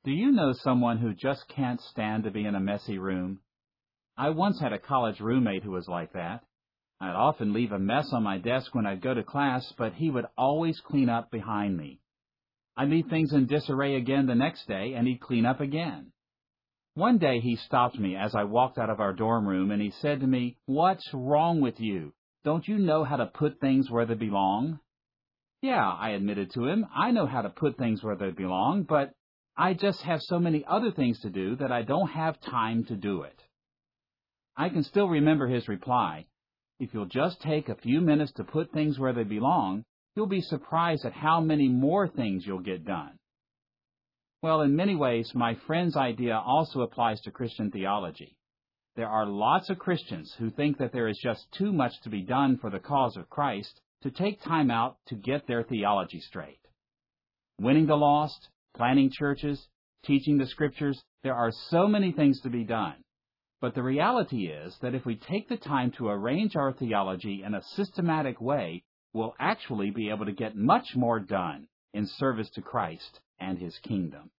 Do you know someone who just can't stand to be in a messy room? I once had a college roommate who was like that. I'd often leave a mess on my desk when I'd go to class, but he would always clean up behind me. I'd leave things in disarray again the next day, and he'd clean up again. One day he stopped me as I walked out of our dorm room, and he said to me, "What's wrong with you? Don't you know how to put things where they belong?" "Yeah," I admitted to him, "I know how to put things where they belong, but I just have so many other things to do that I don't have time to do it." I can still remember his reply, "If you'll just take a few minutes to put things where they belong, you'll be surprised at how many more things you'll get done." Well, in many ways, my friend's idea also applies to Christian theology. There are lots of Christians who think that there is just too much to be done for the cause of Christ to take time out to get their theology straight. Winning the lost, planting churches, teaching the Scriptures, there are so many things to be done. But the reality is that if we take the time to arrange our theology in a systematic way, we'll actually be able to get much more done in service to Christ and His kingdom.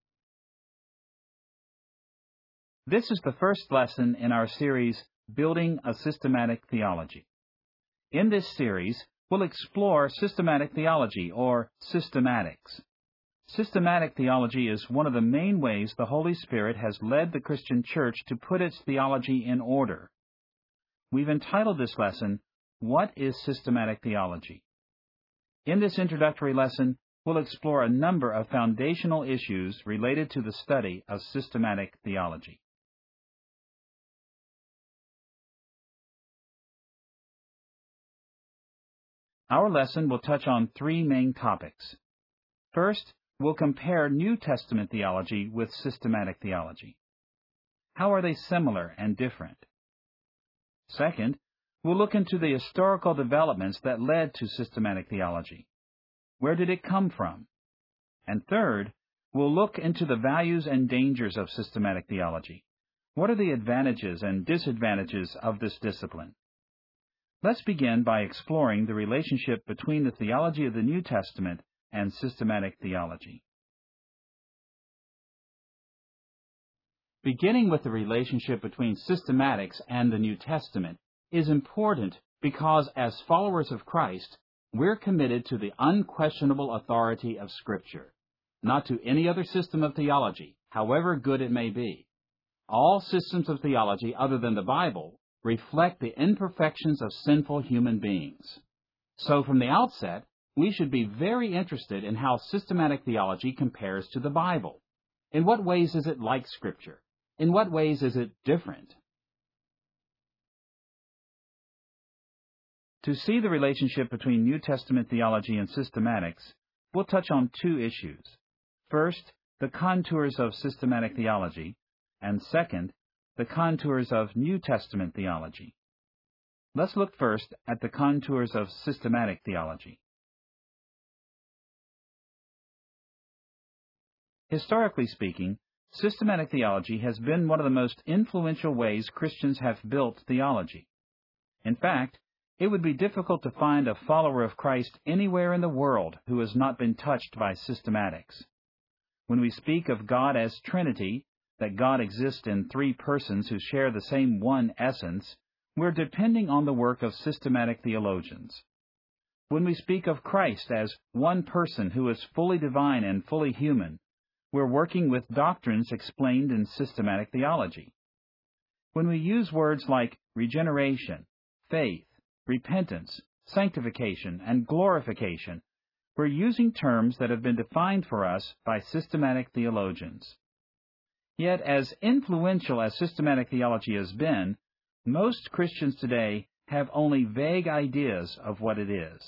This is the first lesson in our series, Building a Systematic Theology. In this series, we'll explore systematic theology, or systematics. Systematic theology is one of the main ways the Holy Spirit has led the Christian church to put its theology in order. We've entitled this lesson, What is Systematic Theology? In this introductory lesson, we'll explore a number of foundational issues related to the study of systematic theology. Our lesson will touch on three main topics. First, we'll compare New Testament theology with systematic theology. How are they similar and different? Second, we'll look into the historical developments that led to systematic theology. Where did it come from? And third, we'll look into the values and dangers of systematic theology. What are the advantages and disadvantages of this discipline? Let's begin by exploring the relationship between the theology of the New Testament and systematic theology. Beginning with the relationship between systematics and the New Testament is important because as followers of Christ, we're committed to the unquestionable authority of Scripture, not to any other system of theology, however good it may be. All systems of theology other than the Bible reflect the imperfections of sinful human beings. So from the outset, we should be very interested in how systematic theology compares to the Bible. In what ways is it like Scripture? In what ways is it different? To see the relationship between New Testament theology and systematics, we'll touch on two issues. First, the contours of systematic theology, and second, the contours of New Testament theology. Let's look first at the contours of systematic theology. Historically speaking, systematic theology has been one of the most influential ways Christians have built theology. In fact, it would be difficult to find a follower of Christ anywhere in the world who has not been touched by systematics. When we speak of God as Trinity, that God exists in three persons who share the same one essence, we're depending on the work of systematic theologians. When we speak of Christ as one person who is fully divine and fully human, we're working with doctrines explained in systematic theology. When we use words like regeneration, faith, repentance, sanctification, and glorification, we're using terms that have been defined for us by systematic theologians. Yet, as influential as systematic theology has been, most Christians today have only vague ideas of what it is.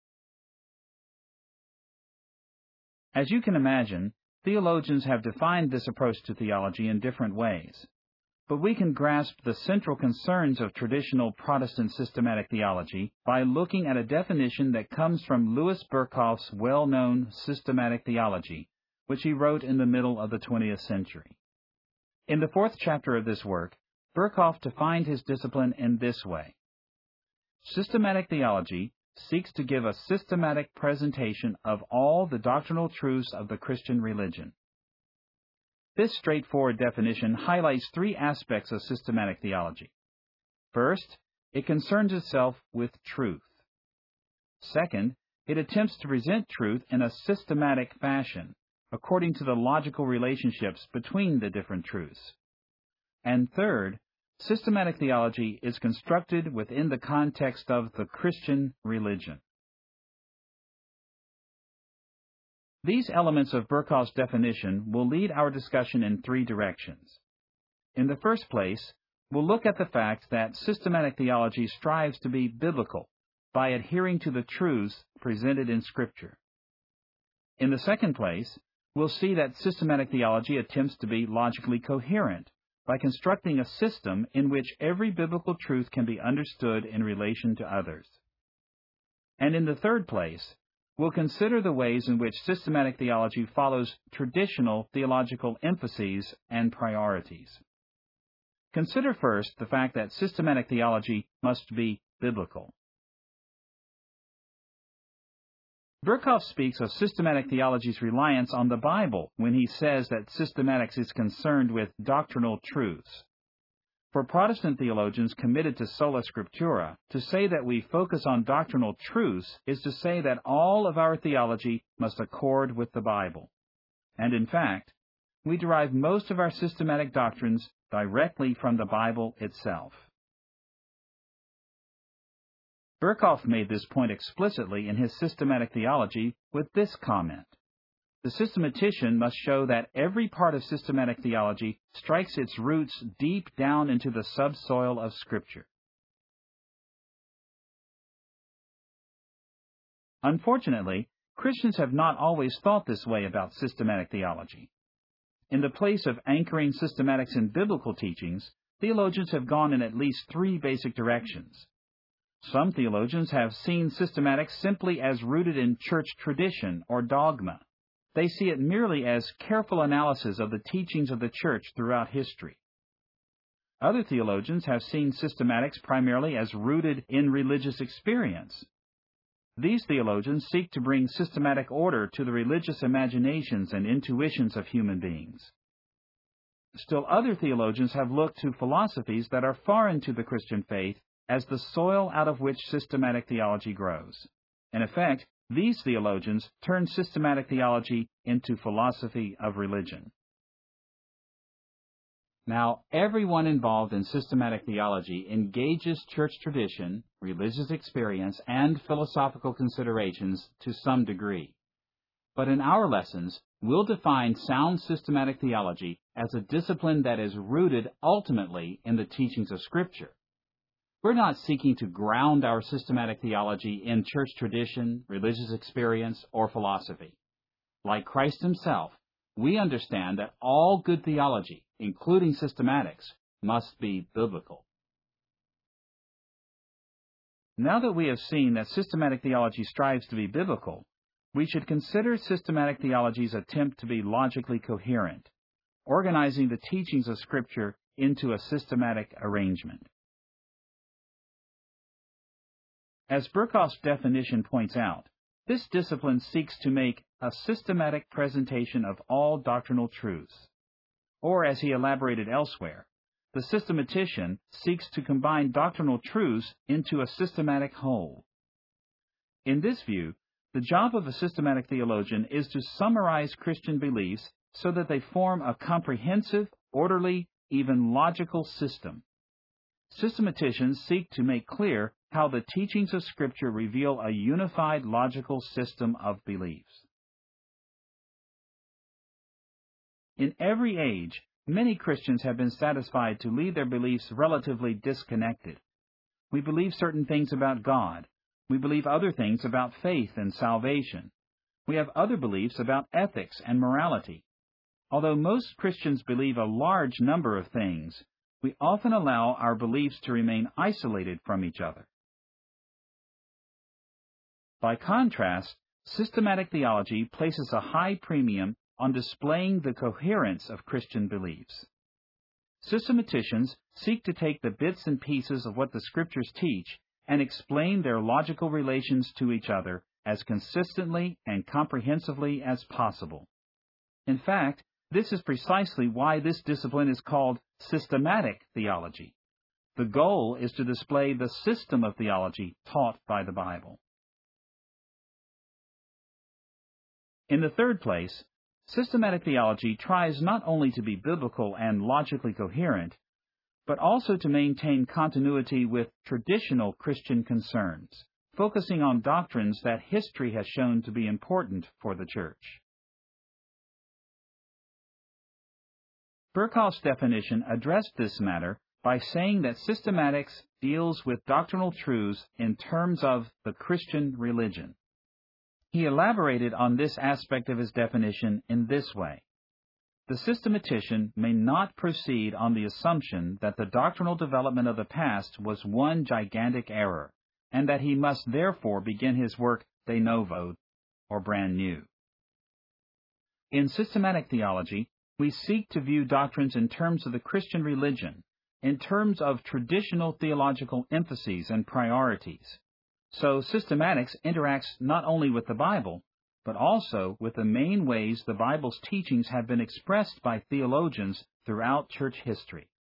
As you can imagine, theologians have defined this approach to theology in different ways. But we can grasp the central concerns of traditional Protestant systematic theology by looking at a definition that comes from Louis Berkhof's well-known Systematic Theology, which he wrote in the middle of the 20th century. In the fourth chapter of this work, Berkhof defined his discipline in this way. Systematic theology seeks to give a systematic presentation of all the doctrinal truths of the Christian religion. This straightforward definition highlights three aspects of systematic theology. First, it concerns itself with truth. Second, it attempts to present truth in a systematic fashion, according to the logical relationships between the different truths. And third, systematic theology is constructed within the context of the Christian religion. These elements of Berkhof's definition will lead our discussion in three directions. In the first place, we'll look at the fact that systematic theology strives to be biblical by adhering to the truths presented in Scripture. In the second place, we'll see that systematic theology attempts to be logically coherent by constructing a system in which every biblical truth can be understood in relation to others. And in the third place, we'll consider the ways in which systematic theology follows traditional theological emphases and priorities. Consider first the fact that systematic theology must be biblical. Berkhof speaks of systematic theology's reliance on the Bible when he says that systematics is concerned with doctrinal truths. For Protestant theologians committed to sola scriptura, to say that we focus on doctrinal truths is to say that all of our theology must accord with the Bible. And in fact, we derive most of our systematic doctrines directly from the Bible itself. Berkhof made this point explicitly in his systematic theology with this comment. The systematician must show that every part of systematic theology strikes its roots deep down into the subsoil of Scripture. Unfortunately, Christians have not always thought this way about systematic theology. In the place of anchoring systematics in biblical teachings, theologians have gone in at least three basic directions. Some theologians have seen systematics simply as rooted in church tradition or dogma. They see it merely as careful analysis of the teachings of the church throughout history. Other theologians have seen systematics primarily as rooted in religious experience. These theologians seek to bring systematic order to the religious imaginations and intuitions of human beings. Still other theologians have looked to philosophies that are foreign to the Christian faith as the soil out of which systematic theology grows. In effect, these theologians turn systematic theology into philosophy of religion. Now, everyone involved in systematic theology engages church tradition, religious experience, and philosophical considerations to some degree. But in our lessons, we'll define sound systematic theology as a discipline that is rooted ultimately in the teachings of Scripture. We're not seeking to ground our systematic theology in church tradition, religious experience, or philosophy. Like Christ himself, we understand that all good theology, including systematics, must be biblical. Now that we have seen that systematic theology strives to be biblical, we should consider systematic theology's attempt to be logically coherent, organizing the teachings of Scripture into a systematic arrangement. As Berkhof's definition points out, this discipline seeks to make a systematic presentation of all doctrinal truths. Or, as he elaborated elsewhere, the systematician seeks to combine doctrinal truths into a systematic whole. In this view, the job of a systematic theologian is to summarize Christian beliefs so that they form a comprehensive, orderly, even logical system. Systematicians seek to make clear how the teachings of Scripture reveal a unified logical system of beliefs. In every age, many Christians have been satisfied to leave their beliefs relatively disconnected. We believe certain things about God. We believe other things about faith and salvation. We have other beliefs about ethics and morality. Although most Christians believe a large number of things, we often allow our beliefs to remain isolated from each other. By contrast, systematic theology places a high premium on displaying the coherence of Christian beliefs. Systematicians seek to take the bits and pieces of what the Scriptures teach and explain their logical relations to each other as consistently and comprehensively as possible. In fact, This is precisely why this discipline is called systematic theology. The goal is to display the system of theology taught by the Bible. In the third place, systematic theology tries not only to be biblical and logically coherent, but also to maintain continuity with traditional Christian concerns, focusing on doctrines that history has shown to be important for the church. Berkhof's definition addressed this matter by saying that systematics deals with doctrinal truths in terms of the Christian religion. He elaborated on this aspect of his definition in this way. The systematician may not proceed on the assumption that the doctrinal development of the past was one gigantic error, and that he must therefore begin his work de novo, or brand new. In systematic theology, we seek to view doctrines in terms of the Christian religion, in terms of traditional theological emphases and priorities. So systematics interacts not only with the Bible, but also with the main ways the Bible's teachings have been expressed by theologians throughout church history.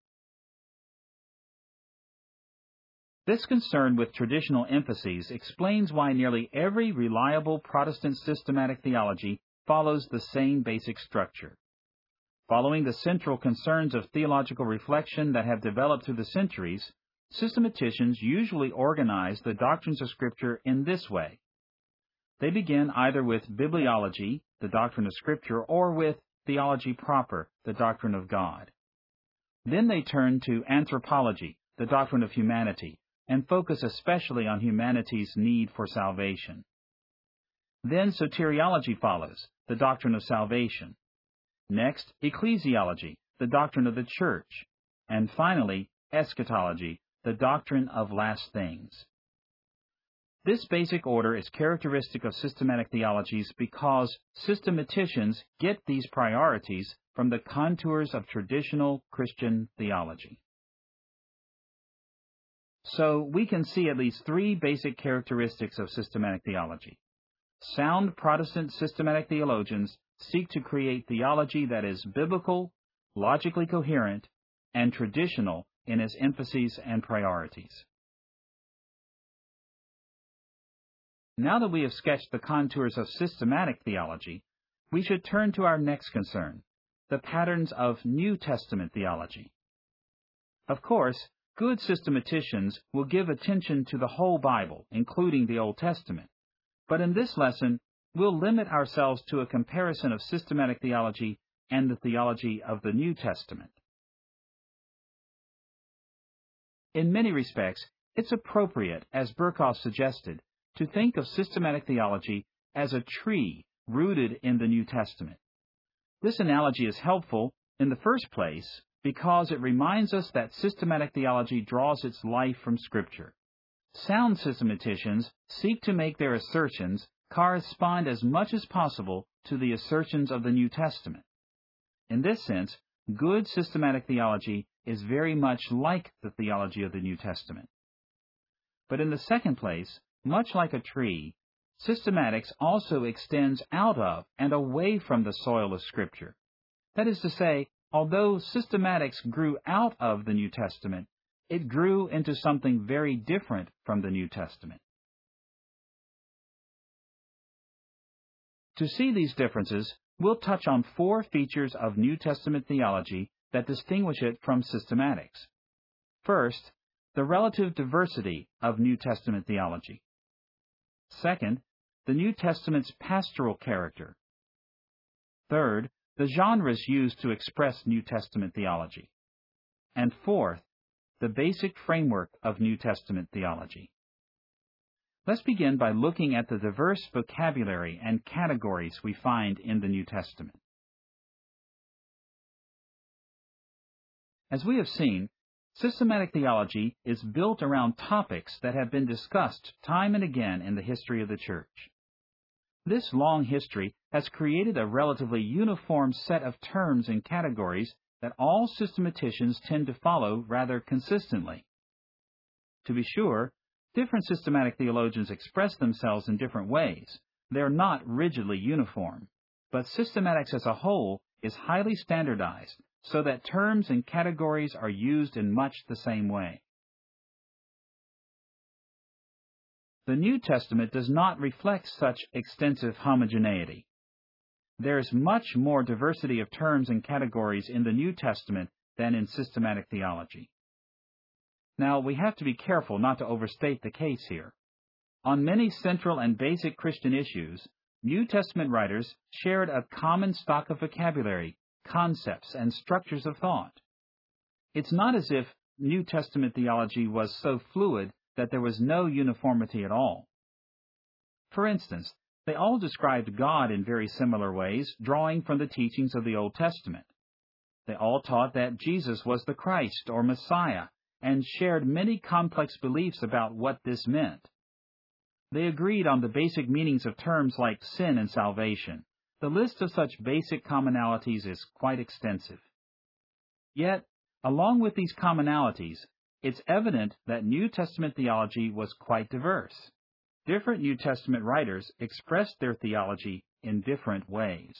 This concern with traditional emphases explains why nearly every reliable Protestant systematic theology follows the same basic structure. Following the central concerns of theological reflection that have developed through the centuries, systematicians usually organize the doctrines of Scripture in this way. They begin either with bibliology, the doctrine of Scripture, or with theology proper, the doctrine of God. Then they turn to anthropology, the doctrine of humanity, and focus especially on humanity's need for salvation. Then soteriology follows, the doctrine of salvation. Next, ecclesiology, the doctrine of the church. And finally, eschatology, the doctrine of last things. This basic order is characteristic of systematic theologies because systematicians get these priorities from the contours of traditional Christian theology. So we can see at least three basic characteristics of systematic theology. Sound Protestant systematic theologians seek to create theology that is biblical, logically coherent, and traditional in its emphases and priorities. Now that we have sketched the contours of systematic theology, we should turn to our next concern, the patterns of New Testament theology. Of course, good systematicians will give attention to the whole Bible, including the Old Testament. But in this lesson, we'll limit ourselves to a comparison of systematic theology and the theology of the New Testament. In many respects, it's appropriate, as Berkhof suggested, to think of systematic theology as a tree rooted in the New Testament. This analogy is helpful, in the first place, because it reminds us that systematic theology draws its life from Scripture. Sound systematicians seek to make their assertions correspond as much as possible to the assertions of the New Testament. In this sense, good systematic theology is very much like the theology of the New Testament. But in the second place, much like a tree, systematics also extends out of and away from the soil of Scripture. That is to say, although systematics grew out of the New Testament, it grew into something very different from the New Testament. To see these differences, we'll touch on four features of New Testament theology that distinguish it from systematics. First, the relative diversity of New Testament theology. Second, the New Testament's pastoral character. Third, the genres used to express New Testament theology. And fourth, the basic framework of New Testament theology. Let's begin by looking at the diverse vocabulary and categories we find in the New Testament. As we have seen, systematic theology is built around topics that have been discussed time and again in the history of the Church. This long history has created a relatively uniform set of terms and categories that all systematicians tend to follow rather consistently. To be sure, different systematic theologians express themselves in different ways. They are not rigidly uniform, but systematics as a whole is highly standardized so that terms and categories are used in much the same way. The New Testament does not reflect such extensive homogeneity. There is much more diversity of terms and categories in the New Testament than in systematic theology. Now, we have to be careful not to overstate the case here. On many central and basic Christian issues, New Testament writers shared a common stock of vocabulary, concepts, and structures of thought. It's not as if New Testament theology was so fluid that there was no uniformity at all. For instance, they all described God in very similar ways, drawing from the teachings of the Old Testament. They all taught that Jesus was the Christ or Messiah, and shared many complex beliefs about what this meant. They agreed on the basic meanings of terms like sin and salvation. The list of such basic commonalities is quite extensive. Yet, along with these commonalities, it's evident that New Testament theology was quite diverse. Different New Testament writers expressed their theology in different ways.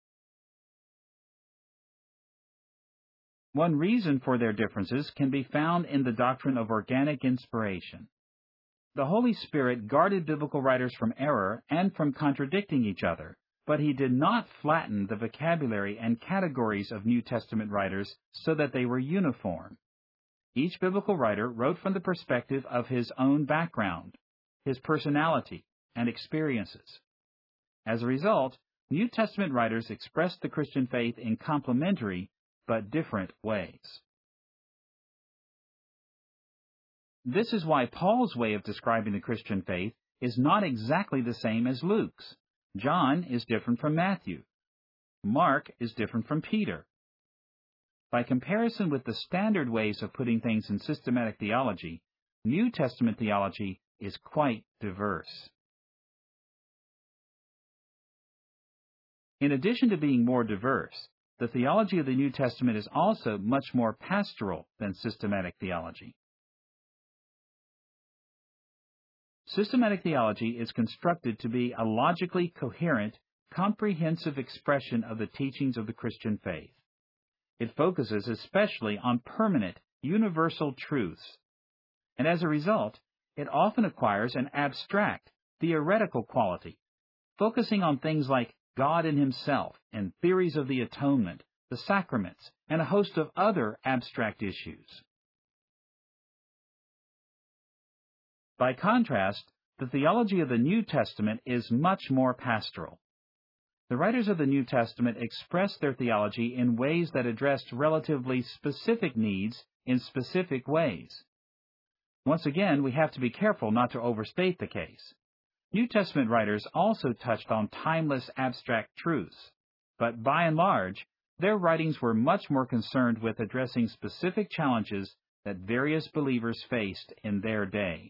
One reason for their differences can be found in the doctrine of organic inspiration. The Holy Spirit guarded biblical writers from error and from contradicting each other, but He did not flatten the vocabulary and categories of New Testament writers so that they were uniform. Each biblical writer wrote from the perspective of his own background, his personality, and experiences. As a result, New Testament writers expressed the Christian faith in complementary but different ways. This is why Paul's way of describing the Christian faith is not exactly the same as Luke's. John is different from Matthew. Mark is different from Peter. By comparison with the standard ways of putting things in systematic theology, New Testament theology is quite diverse. In addition to being more diverse, the theology of the New Testament is also much more pastoral than systematic theology. Systematic theology is constructed to be a logically coherent, comprehensive expression of the teachings of the Christian faith. It focuses especially on permanent, universal truths. And as a result, it often acquires an abstract, theoretical quality, focusing on things like God in Himself and theories of the atonement, the sacraments, and a host of other abstract issues. By contrast, the theology of the New Testament is much more pastoral. The writers of the New Testament expressed their theology in ways that addressed relatively specific needs in specific ways. Once again, we have to be careful not to overstate the case. New Testament writers also touched on timeless abstract truths, but by and large, their writings were much more concerned with addressing specific challenges that various believers faced in their day.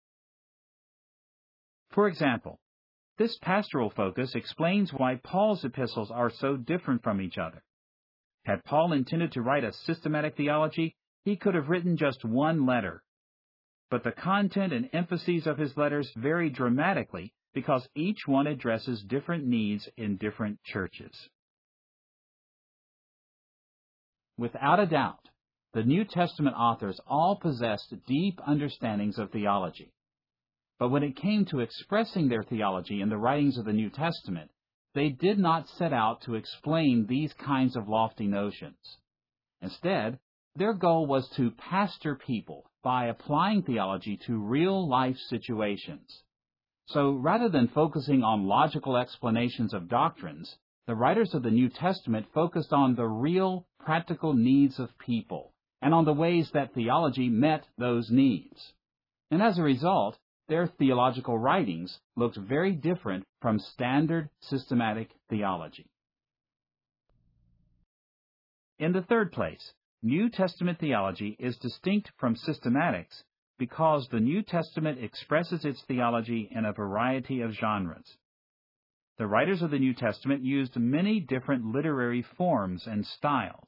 For example, this pastoral focus explains why Paul's epistles are so different from each other. Had Paul intended to write a systematic theology, he could have written just one letter. But the content and emphases of his letters vary dramatically because each one addresses different needs in different churches. Without a doubt, the New Testament authors all possessed deep understandings of theology. But when it came to expressing their theology in the writings of the New Testament, they did not set out to explain these kinds of lofty notions. Instead, their goal was to pastor people by applying theology to real-life situations. So rather than focusing on logical explanations of doctrines, the writers of the New Testament focused on the real, practical needs of people and on the ways that theology met those needs. And as a result, their theological writings looked very different from standard systematic theology. In the third place, New Testament theology is distinct from systematics because the New Testament expresses its theology in a variety of genres. The writers of the New Testament used many different literary forms and styles.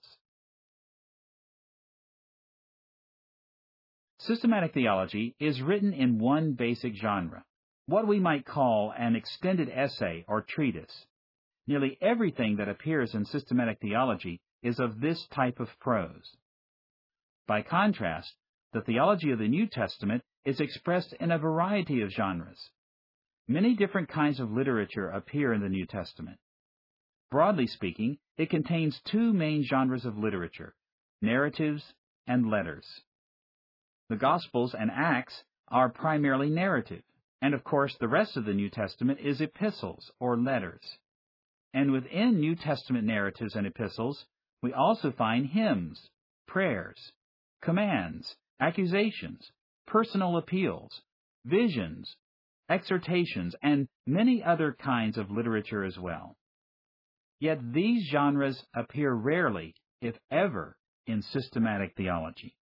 Systematic theology is written in one basic genre, what we might call an extended essay or treatise. Nearly everything that appears in systematic theology is of this type of prose. By contrast, the theology of the New Testament is expressed in a variety of genres. Many different kinds of literature appear in the New Testament. Broadly speaking, it contains two main genres of literature, narratives and letters. The Gospels and Acts are primarily narrative, and of course the rest of the New Testament is epistles or letters. And within New Testament narratives and epistles, we also find hymns, prayers, commands, accusations, personal appeals, visions, exhortations, and many other kinds of literature as well. Yet these genres appear rarely, if ever, in systematic theology.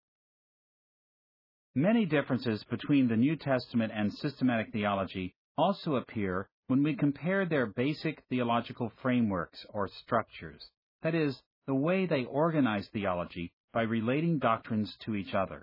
Many differences between the New Testament and systematic theology also appear when we compare their basic theological frameworks or structures, that is, the way they organize theology by relating doctrines to each other.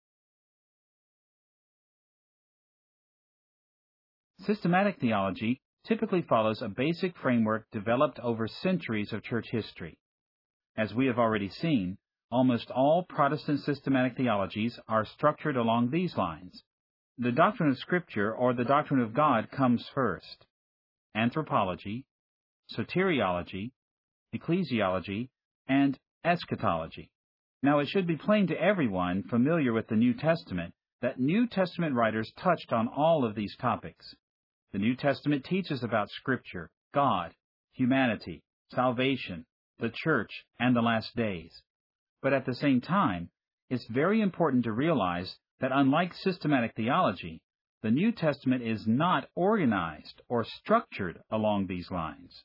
Systematic theology typically follows a basic framework developed over centuries of church history. As we have already seen, almost all Protestant systematic theologies are structured along these lines. The doctrine of Scripture or the doctrine of God comes first. Anthropology, soteriology, ecclesiology, and eschatology. Now, it should be plain to everyone familiar with the New Testament that New Testament writers touched on all of these topics. The New Testament teaches about Scripture, God, humanity, salvation, the church, and the last days. But at the same time, it's very important to realize that unlike systematic theology, the New Testament is not organized or structured along these lines.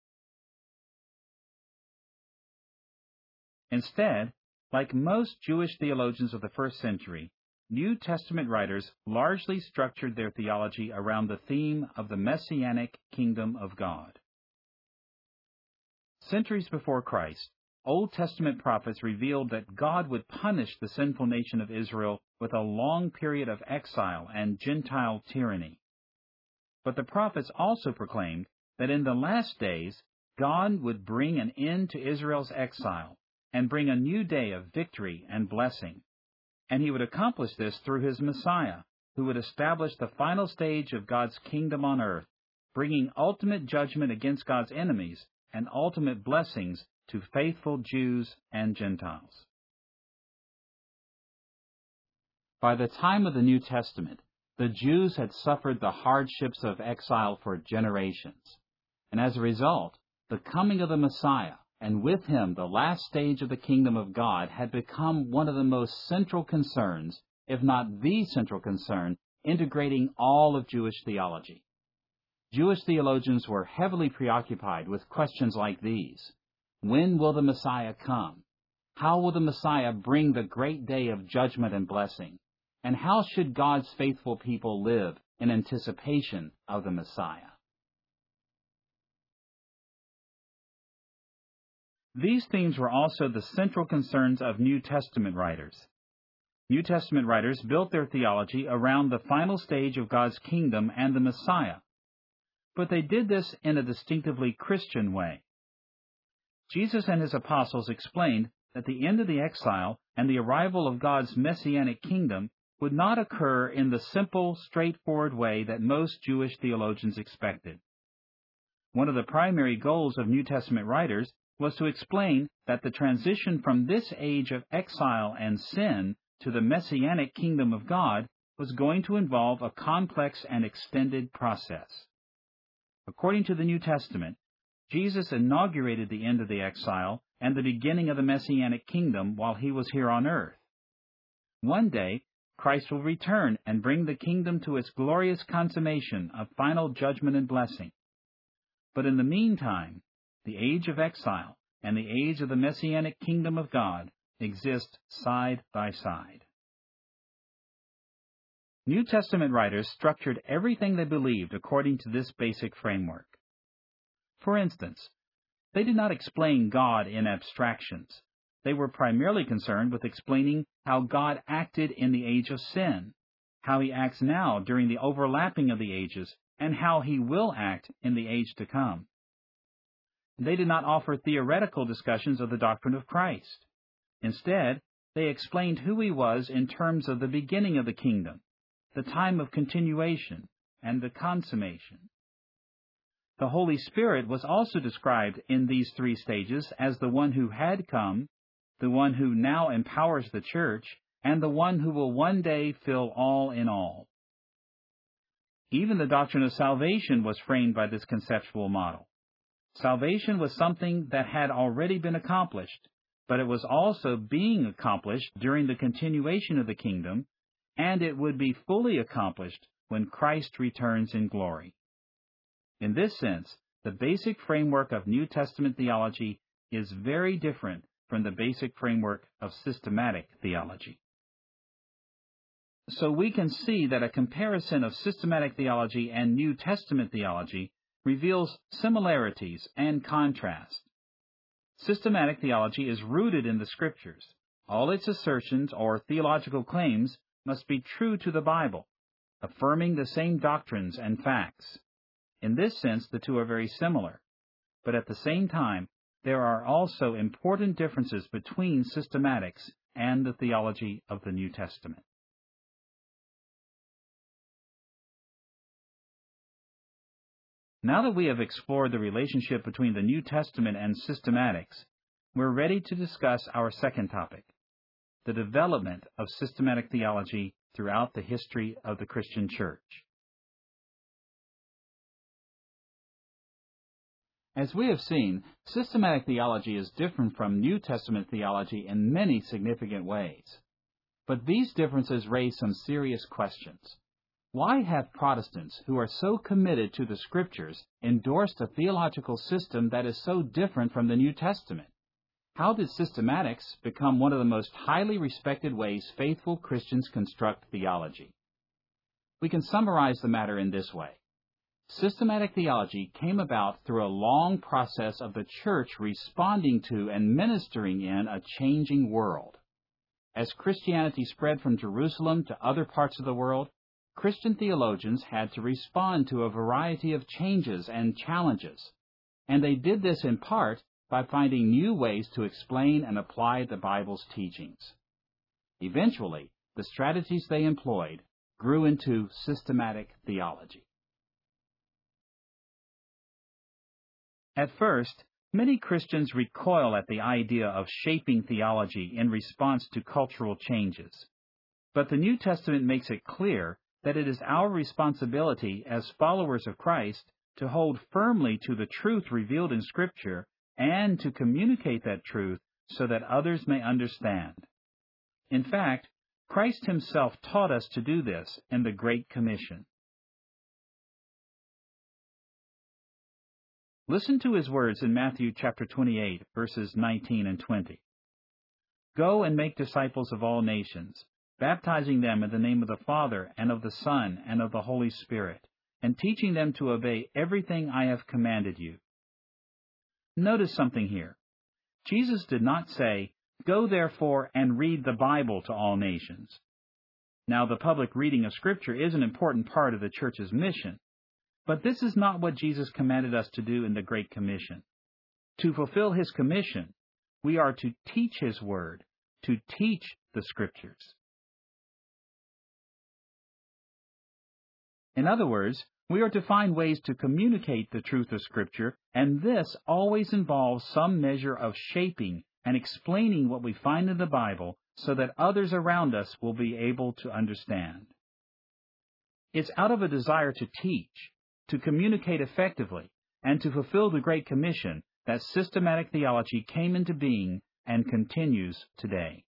Instead, like most Jewish theologians of the first century, New Testament writers largely structured their theology around the theme of the Messianic kingdom of God. Centuries before Christ, Old Testament prophets revealed that God would punish the sinful nation of Israel with a long period of exile and Gentile tyranny. But the prophets also proclaimed that in the last days, God would bring an end to Israel's exile and bring a new day of victory and blessing. And he would accomplish this through his Messiah, who would establish the final stage of God's kingdom on earth, bringing ultimate judgment against God's enemies and ultimate blessings to faithful Jews and Gentiles. By the time of the New Testament, the Jews had suffered the hardships of exile for generations, and as a result, the coming of the Messiah, and with him the last stage of the kingdom of God, had become one of the most central concerns, if not the central concern, integrating all of Jewish theology. Jewish theologians were heavily preoccupied with questions like these. When will the Messiah come? How will the Messiah bring the great day of judgment and blessing? And how should God's faithful people live in anticipation of the Messiah? These themes were also the central concerns of New Testament writers. New Testament writers built their theology around the final stage of God's kingdom and the Messiah. But they did this in a distinctively Christian way. Jesus and his apostles explained that the end of the exile and the arrival of God's messianic kingdom would not occur in the simple, straightforward way that most Jewish theologians expected. One of the primary goals of New Testament writers was to explain that the transition from this age of exile and sin to the messianic kingdom of God was going to involve a complex and extended process. According to the New Testament, Jesus inaugurated the end of the exile and the beginning of the messianic kingdom while he was here on earth. One day, Christ will return and bring the kingdom to its glorious consummation of final judgment and blessing. But in the meantime, the age of exile and the age of the messianic kingdom of God exist side by side. New Testament writers structured everything they believed according to this basic framework. For instance, they did not explain God in abstractions. They were primarily concerned with explaining how God acted in the age of sin, how he acts now during the overlapping of the ages, and how he will act in the age to come. They did not offer theoretical discussions of the doctrine of Christ. Instead, they explained who he was in terms of the beginning of the kingdom, the time of continuation, and the consummation. The Holy Spirit was also described in these three stages as the one who had come, the one who now empowers the church, and the one who will one day fill all in all. Even the doctrine of salvation was framed by this conceptual model. Salvation was something that had already been accomplished, but it was also being accomplished during the continuation of the kingdom, and it would be fully accomplished when Christ returns in glory. In this sense, the basic framework of New Testament theology is very different from the basic framework of systematic theology. So we can see that a comparison of systematic theology and New Testament theology reveals similarities and contrast. Systematic theology is rooted in the Scriptures. All its assertions or theological claims must be true to the Bible, affirming the same doctrines and facts. In this sense, the two are very similar, but at the same time, there are also important differences between systematics and the theology of the New Testament. Now that we have explored the relationship between the New Testament and systematics, we're ready to discuss our second topic, the development of systematic theology throughout the history of the Christian Church. As we have seen, systematic theology is different from New Testament theology in many significant ways. But these differences raise some serious questions. Why have Protestants, who are so committed to the Scriptures, endorsed a theological system that is so different from the New Testament? How did systematics become one of the most highly respected ways faithful Christians construct theology? We can summarize the matter in this way. Systematic theology came about through a long process of the Church responding to and ministering in a changing world. As Christianity spread from Jerusalem to other parts of the world, Christian theologians had to respond to a variety of changes and challenges, and they did this in part by finding new ways to explain and apply the Bible's teachings. Eventually, the strategies they employed grew into systematic theology. At first, many Christians recoil at the idea of shaping theology in response to cultural changes. But the New Testament makes it clear that it is our responsibility as followers of Christ to hold firmly to the truth revealed in Scripture and to communicate that truth so that others may understand. In fact, Christ himself taught us to do this in the Great Commission. Listen to his words in Matthew chapter 28, verses 19 and 20. Go and make disciples of all nations, baptizing them in the name of the Father, and of the Son, and of the Holy Spirit, and teaching them to obey everything I have commanded you. Notice something here. Jesus did not say, Go therefore and read the Bible to all nations. Now, the public reading of Scripture is an important part of the church's mission. But this is not what Jesus commanded us to do in the Great Commission. To fulfill his commission, we are to teach his word, to teach the Scriptures. In other words, we are to find ways to communicate the truth of Scripture, and this always involves some measure of shaping and explaining what we find in the Bible so that others around us will be able to understand. It's out of a desire to teach, to communicate effectively, and to fulfill the Great Commission that systematic theology came into being and continues today.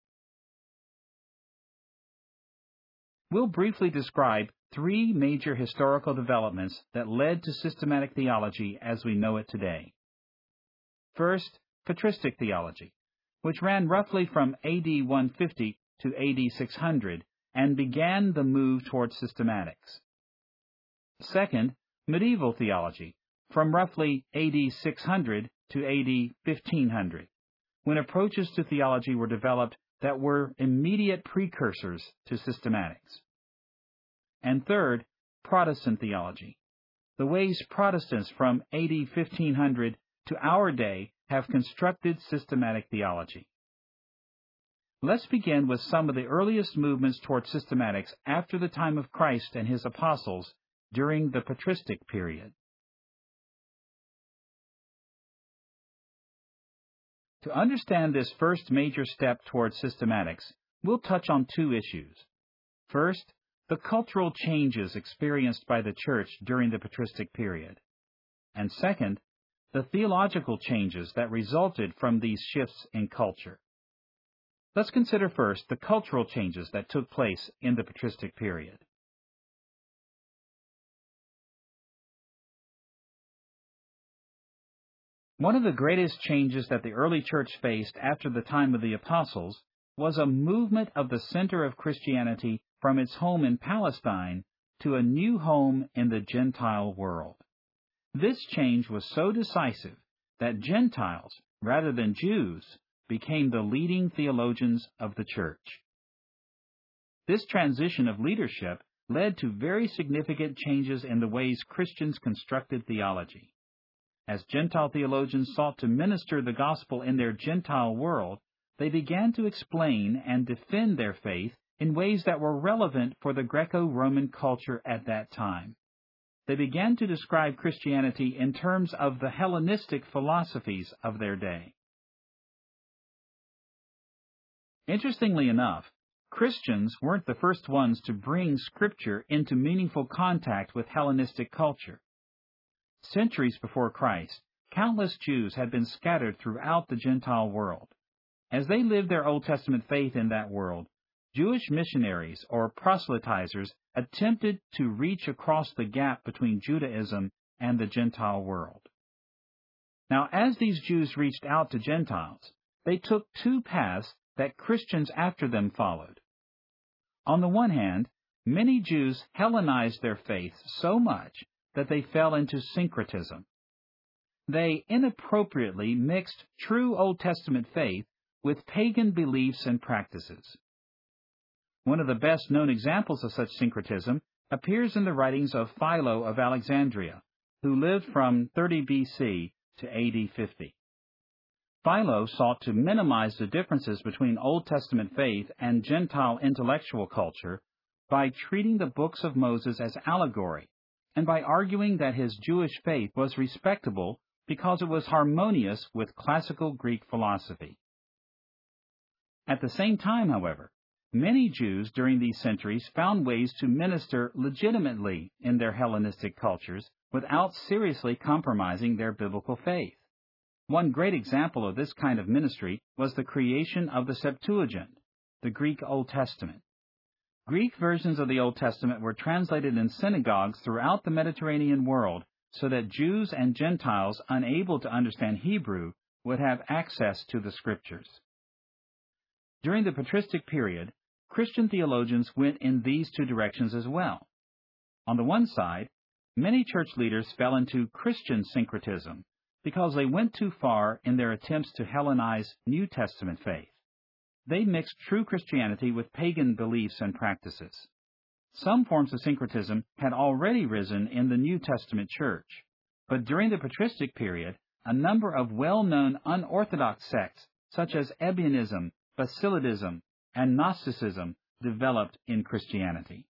We'll briefly describe three major historical developments that led to systematic theology as we know it today. First, patristic theology, which ran roughly from AD 150 to AD 600 and began the move toward systematics. Second, medieval theology, from roughly AD 600 to AD 1500, when approaches to theology were developed that were immediate precursors to systematics. And third, Protestant theology, the ways Protestants from AD 1500 to our day have constructed systematic theology. Let's begin with some of the earliest movements toward systematics after the time of Christ and his apostles during the patristic period. To understand this first major step toward systematics, we'll touch on two issues. First, the cultural changes experienced by the Church during the patristic period. And second, the theological changes that resulted from these shifts in culture. Let's consider first the cultural changes that took place in the patristic period. One of the greatest changes that the early church faced after the time of the apostles was a movement of the center of Christianity from its home in Palestine to a new home in the Gentile world. This change was so decisive that Gentiles, rather than Jews, became the leading theologians of the church. This transition of leadership led to very significant changes in the ways Christians constructed theology. As Gentile theologians sought to minister the gospel in their Gentile world, they began to explain and defend their faith in ways that were relevant for the Greco-Roman culture at that time. They began to describe Christianity in terms of the Hellenistic philosophies of their day. Interestingly enough, Christians weren't the first ones to bring Scripture into meaningful contact with Hellenistic culture. Centuries before Christ, countless Jews had been scattered throughout the Gentile world. As they lived their Old Testament faith in that world, Jewish missionaries or proselytizers attempted to reach across the gap between Judaism and the Gentile world. Now, as these Jews reached out to Gentiles, they took two paths that Christians after them followed. On the one hand, many Jews Hellenized their faith so much that they fell into syncretism. They inappropriately mixed true Old Testament faith with pagan beliefs and practices. One of the best-known examples of such syncretism appears in the writings of Philo of Alexandria, who lived from 30 B.C. to A.D. 50. Philo sought to minimize the differences between Old Testament faith and Gentile intellectual culture by treating the books of Moses as allegory, and by arguing that his Jewish faith was respectable because it was harmonious with classical Greek philosophy. At the same time, however, many Jews during these centuries found ways to minister legitimately in their Hellenistic cultures without seriously compromising their biblical faith. One great example of this kind of ministry was the creation of the Septuagint, the Greek Old Testament. Greek versions of the Old Testament were translated in synagogues throughout the Mediterranean world so that Jews and Gentiles unable to understand Hebrew would have access to the Scriptures. During the patristic period, Christian theologians went in these two directions as well. On the one side, many church leaders fell into Christian syncretism because they went too far in their attempts to Hellenize New Testament faith. They mixed true Christianity with pagan beliefs and practices. Some forms of syncretism had already risen in the New Testament church, but during the patristic period, a number of well-known unorthodox sects, such as Ebionism, Basileidism, and Gnosticism, developed in Christianity.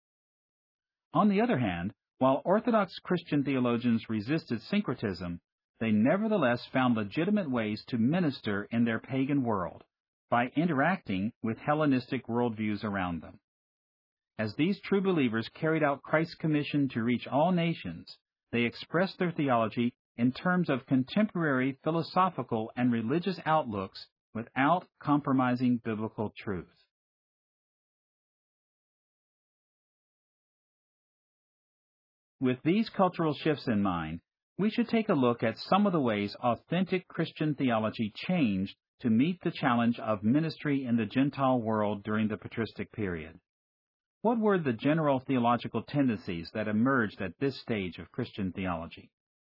On the other hand, while Orthodox Christian theologians resisted syncretism, they nevertheless found legitimate ways to minister in their pagan world by interacting with Hellenistic worldviews around them. As these true believers carried out Christ's commission to reach all nations, they expressed their theology in terms of contemporary philosophical and religious outlooks without compromising biblical truth. With these cultural shifts in mind, we should take a look at some of the ways authentic Christian theology changed to meet the challenge of ministry in the Gentile world during the patristic period. What were the general theological tendencies that emerged at this stage of Christian theology?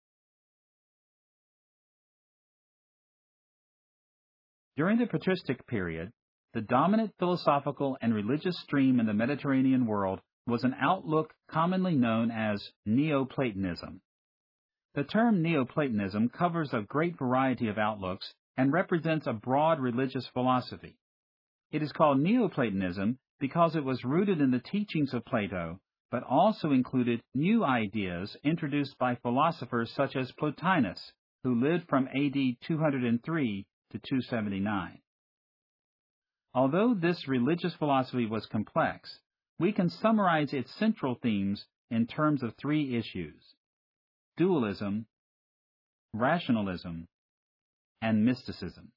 During the patristic period, the dominant philosophical and religious stream in the Mediterranean world was an outlook commonly known as Neoplatonism. The term Neoplatonism covers a great variety of outlooks and represents a broad religious philosophy. It is called Neoplatonism because it was rooted in the teachings of Plato, but also included new ideas introduced by philosophers such as Plotinus, who lived from AD 203 to 279. Although this religious philosophy was complex, we can summarize its central themes in terms of three issues: dualism, rationalism, and mysticism.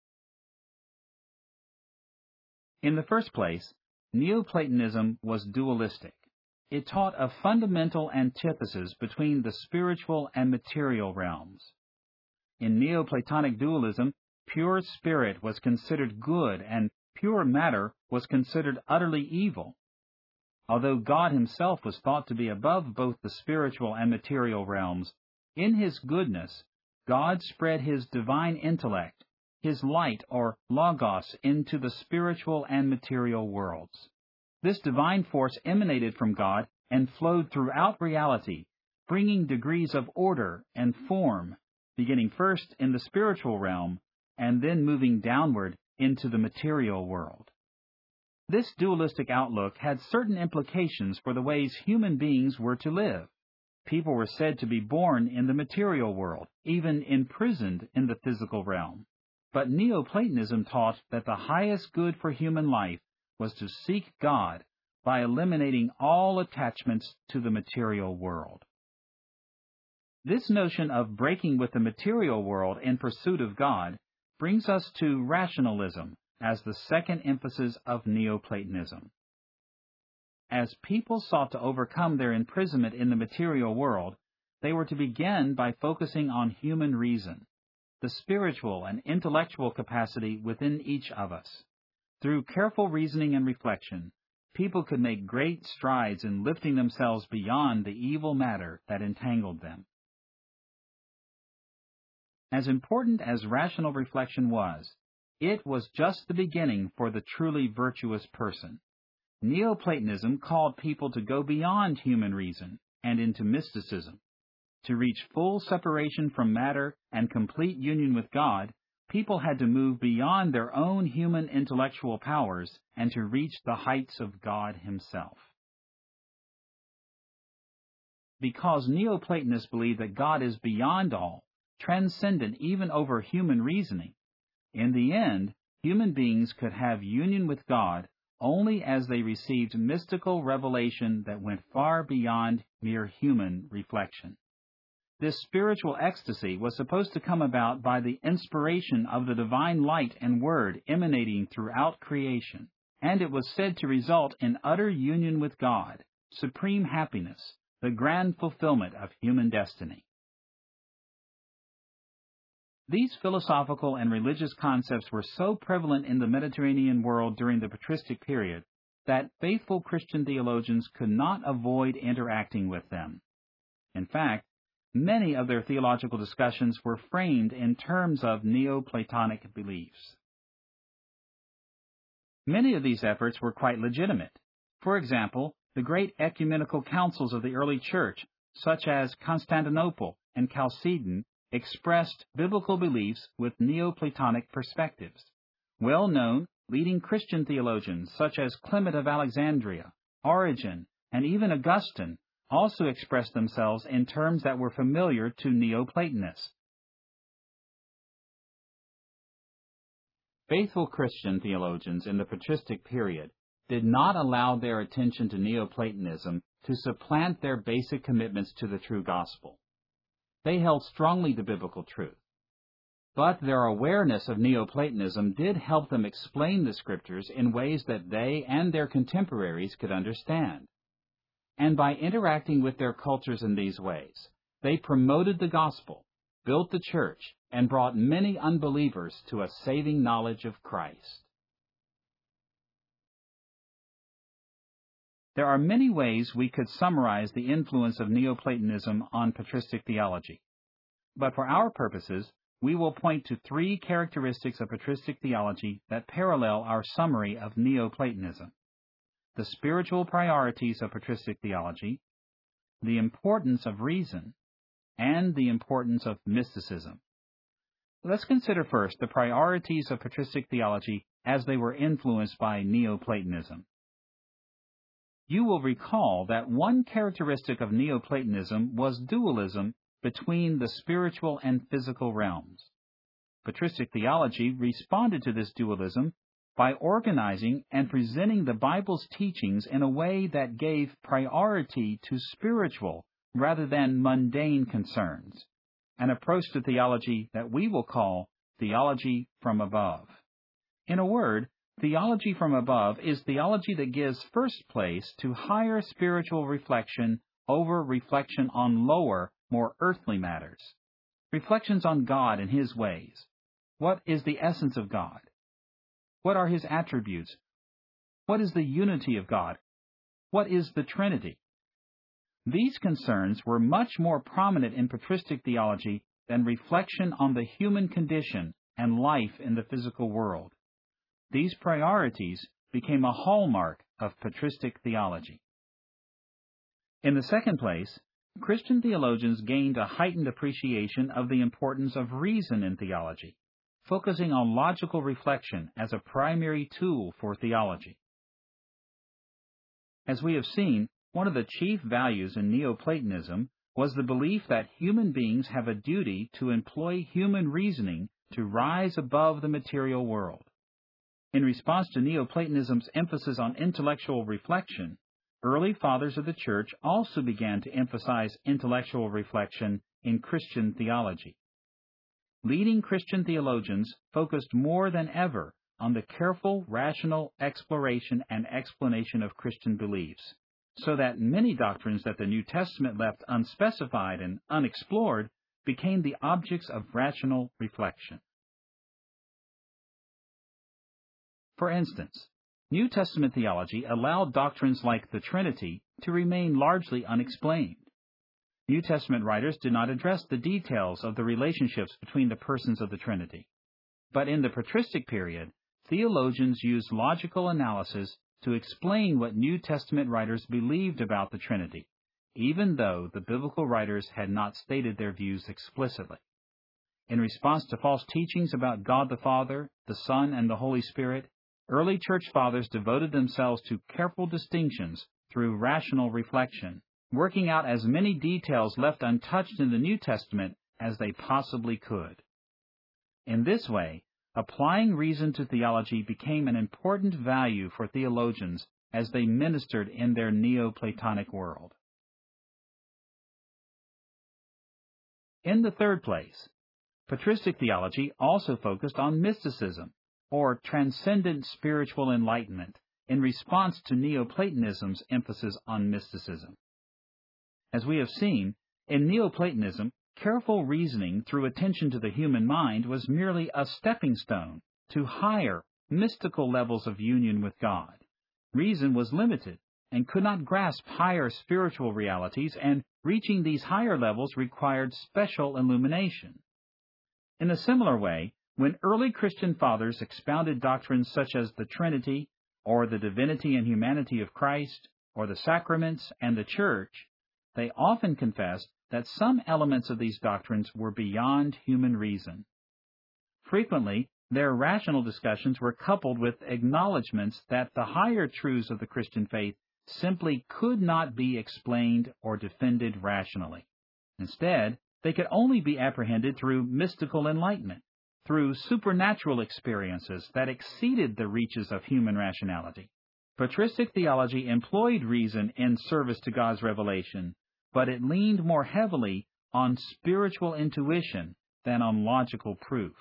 In the first place, Neoplatonism was dualistic. It taught a fundamental antithesis between the spiritual and material realms. In Neoplatonic dualism, pure spirit was considered good and pure matter was considered utterly evil. Although God himself was thought to be above both the spiritual and material realms, in his goodness, God spread his divine intellect, his light or logos, into the spiritual and material worlds. This divine force emanated from God and flowed throughout reality, bringing degrees of order and form, beginning first in the spiritual realm and then moving downward into the material world. This dualistic outlook had certain implications for the ways human beings were to live. People were said to be born in the material world, even imprisoned in the physical realm. But Neoplatonism taught that the highest good for human life was to seek God by eliminating all attachments to the material world. This notion of breaking with the material world in pursuit of God brings us to rationalism as the second emphasis of Neoplatonism. As people sought to overcome their imprisonment in the material world, they were to begin by focusing on human reason, the spiritual and intellectual capacity within each of us. Through careful reasoning and reflection, people could make great strides in lifting themselves beyond the evil matter that entangled them. As important as rational reflection was, it was just the beginning for the truly virtuous person. Neoplatonism called people to go beyond human reason and into mysticism. To reach full separation from matter and complete union with God, people had to move beyond their own human intellectual powers and to reach the heights of God himself. Because Neoplatonists believe that God is beyond all, transcendent even over human reasoning, in the end, human beings could have union with God only as they received mystical revelation that went far beyond mere human reflection. This spiritual ecstasy was supposed to come about by the inspiration of the divine light and word emanating throughout creation, and it was said to result in utter union with God, supreme happiness, the grand fulfillment of human destiny. These philosophical and religious concepts were so prevalent in the Mediterranean world during the patristic period that faithful Christian theologians could not avoid interacting with them. In fact, many of their theological discussions were framed in terms of Neoplatonic beliefs. Many of these efforts were quite legitimate. For example, the great ecumenical councils of the early church, such as Constantinople and Chalcedon, expressed biblical beliefs with Neoplatonic perspectives. Well-known leading Christian theologians such as Clement of Alexandria, Origen, and even Augustine also expressed themselves in terms that were familiar to Neoplatonists. Faithful Christian theologians in the patristic period did not allow their attention to Neoplatonism to supplant their basic commitments to the true gospel. They held strongly to biblical truth. But their awareness of Neoplatonism did help them explain the Scriptures in ways that they and their contemporaries could understand. And by interacting with their cultures in these ways, they promoted the gospel, built the church, and brought many unbelievers to a saving knowledge of Christ. There are many ways we could summarize the influence of Neoplatonism on patristic theology. But for our purposes, we will point to three characteristics of patristic theology that parallel our summary of Neoplatonism: the spiritual priorities of patristic theology, the importance of reason, and the importance of mysticism. Let's consider first the priorities of patristic theology as they were influenced by Neoplatonism. You will recall that one characteristic of Neoplatonism was dualism between the spiritual and physical realms. Patristic theology responded to this dualism by organizing and presenting the Bible's teachings in a way that gave priority to spiritual rather than mundane concerns, an approach to theology that we will call theology from above. In a word, theology from above is theology that gives first place to higher spiritual reflection over reflection on lower, more earthly matters. Reflections on God and His ways. What is the essence of God? What are His attributes? What is the unity of God? What is the Trinity? These concerns were much more prominent in patristic theology than reflection on the human condition and life in the physical world. These priorities became a hallmark of patristic theology. In the second place, Christian theologians gained a heightened appreciation of the importance of reason in theology, focusing on logical reflection as a primary tool for theology. As we have seen, one of the chief values in Neoplatonism was the belief that human beings have a duty to employ human reasoning to rise above the material world. In response to Neoplatonism's emphasis on intellectual reflection, early fathers of the Church also began to emphasize intellectual reflection in Christian theology. Leading Christian theologians focused more than ever on the careful, rational exploration and explanation of Christian beliefs, so that many doctrines that the New Testament left unspecified and unexplored became the objects of rational reflection. For instance, New Testament theology allowed doctrines like the Trinity to remain largely unexplained. New Testament writers did not address the details of the relationships between the persons of the Trinity. But in the patristic period, theologians used logical analysis to explain what New Testament writers believed about the Trinity, even though the biblical writers had not stated their views explicitly. In response to false teachings about God the Father, the Son, and the Holy Spirit, early church fathers devoted themselves to careful distinctions through rational reflection, working out as many details left untouched in the New Testament as they possibly could. In this way, applying reason to theology became an important value for theologians as they ministered in their Neoplatonic world. In the third place, patristic theology also focused on mysticism, or transcendent spiritual enlightenment, in response to Neoplatonism's emphasis on mysticism. As we have seen, in Neoplatonism, careful reasoning through attention to the human mind was merely a stepping stone to higher, mystical levels of union with God. Reason was limited and could not grasp higher spiritual realities, and reaching these higher levels required special illumination. In a similar way, when early Christian fathers expounded doctrines such as the Trinity, or the divinity and humanity of Christ, or the sacraments and the Church, they often confessed that some elements of these doctrines were beyond human reason. Frequently, their rational discussions were coupled with acknowledgments that the higher truths of the Christian faith simply could not be explained or defended rationally. Instead, they could only be apprehended through mystical enlightenment, through supernatural experiences that exceeded the reaches of human rationality. Patristic theology employed reason in service to God's revelation, but it leaned more heavily on spiritual intuition than on logical proof.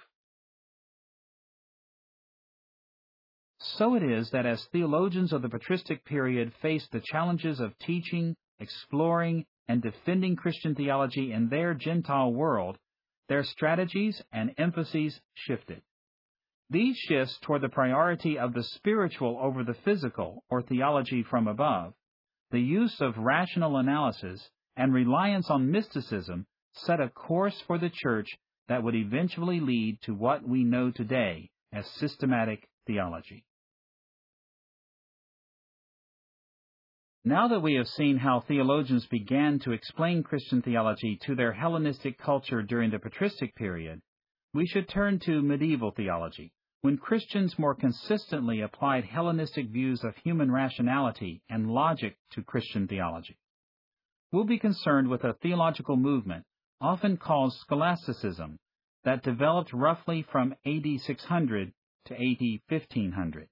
So it is that as theologians of the patristic period faced the challenges of teaching, exploring, and defending Christian theology in their Gentile world, their strategies and emphases shifted. These shifts toward the priority of the spiritual over the physical, or theology from above, the use of rational analysis, and reliance on mysticism set a course for the Church that would eventually lead to what we know today as systematic theology. Now that we have seen how theologians began to explain Christian theology to their Hellenistic culture during the patristic period, we should turn to medieval theology, when Christians more consistently applied Hellenistic views of human rationality and logic to Christian theology. We'll be concerned with a theological movement, often called scholasticism, that developed roughly from AD 600 to AD 1500.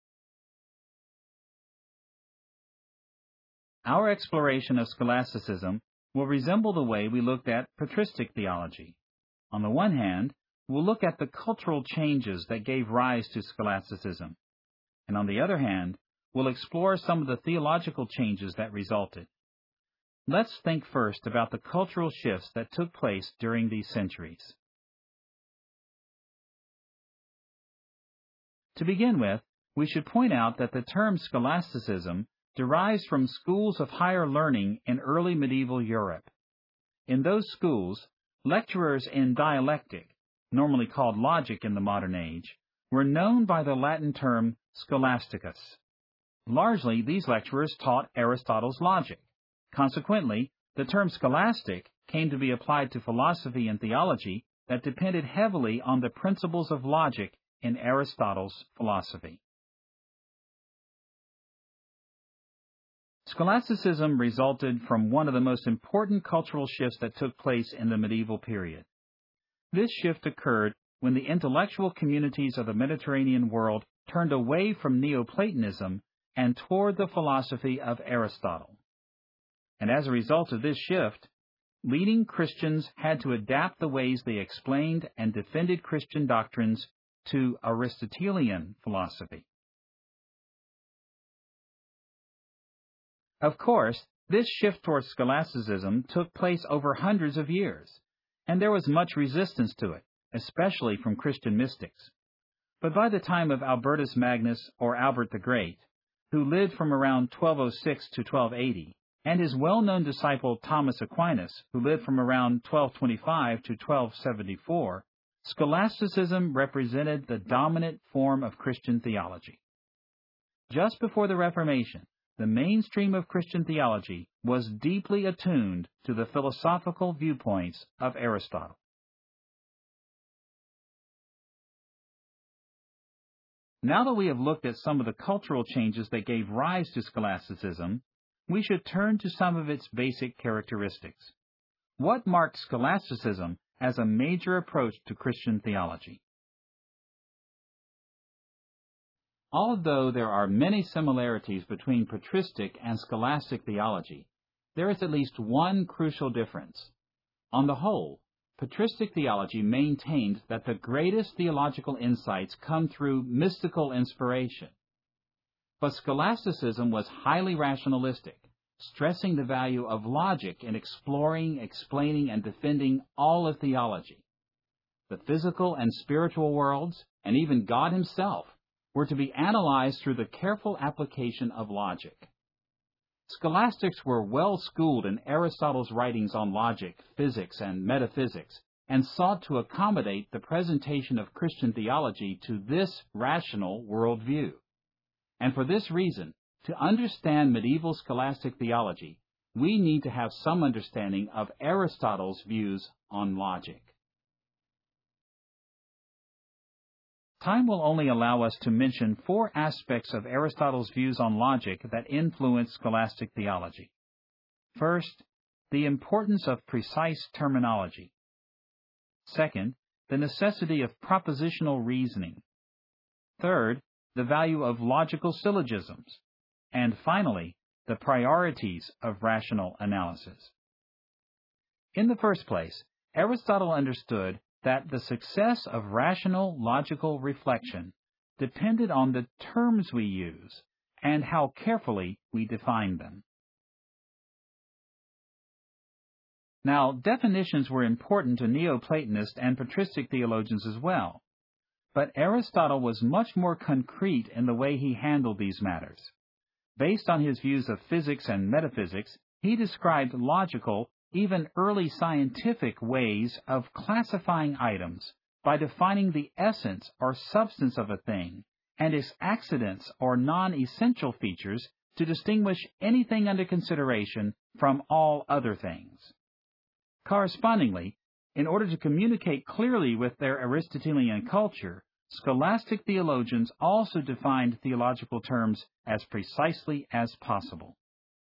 Our exploration of scholasticism will resemble the way we looked at patristic theology. On the one hand, we'll look at the cultural changes that gave rise to scholasticism, and on the other hand, we'll explore some of the theological changes that resulted. Let's think first about the cultural shifts that took place during these centuries. To begin with, we should point out that the term scholasticism derives from schools of higher learning in early medieval Europe. In those schools, lecturers in dialectic, normally called logic in the modern age, were known by the Latin term scholasticus. Largely, these lecturers taught Aristotle's logic. Consequently, the term scholastic came to be applied to philosophy and theology that depended heavily on the principles of logic in Aristotle's philosophy. Scholasticism resulted from one of the most important cultural shifts that took place in the medieval period. This shift occurred when the intellectual communities of the Mediterranean world turned away from Neoplatonism and toward the philosophy of Aristotle. And as a result of this shift, leading Christians had to adapt the ways they explained and defended Christian doctrines to Aristotelian philosophy. Of course, this shift towards scholasticism took place over hundreds of years, and there was much resistance to it, especially from Christian mystics. But by the time of Albertus Magnus, or Albert the Great, who lived from around 1206 to 1280, and his well-known disciple Thomas Aquinas, who lived from around 1225 to 1274, scholasticism represented the dominant form of Christian theology. Just before the Reformation, the mainstream of Christian theology was deeply attuned to the philosophical viewpoints of Aristotle. Now that we have looked at some of the cultural changes that gave rise to scholasticism, we should turn to some of its basic characteristics. What marked scholasticism as a major approach to Christian theology? Although there are many similarities between patristic and scholastic theology, there is at least one crucial difference. On the whole, patristic theology maintained that the greatest theological insights come through mystical inspiration. But scholasticism was highly rationalistic, stressing the value of logic in exploring, explaining, and defending all of theology. The physical and spiritual worlds, and even God himself, were to be analyzed through the careful application of logic. Scholastics were well schooled in Aristotle's writings on logic, physics, and metaphysics, and sought to accommodate the presentation of Christian theology to this rational worldview. And for this reason, to understand medieval scholastic theology, we need to have some understanding of Aristotle's views on logic. Time will only allow us to mention 4 aspects of Aristotle's views on logic that influenced scholastic theology. First, the importance of precise terminology. Second, the necessity of propositional reasoning. Third, the value of logical syllogisms. And finally, the priorities of rational analysis. In the first place, Aristotle understood that the success of rational logical reflection depended on the terms we use and how carefully we define them. Now, definitions were important to Neoplatonist and patristic theologians as well, but Aristotle was much more concrete in the way he handled these matters. Based on his views of physics and metaphysics, he described logical, even early scientific ways of classifying items by defining the essence or substance of a thing and its accidents or non-essential features to distinguish anything under consideration from all other things. Correspondingly, in order to communicate clearly with their Aristotelian culture, scholastic theologians also defined theological terms as precisely as possible.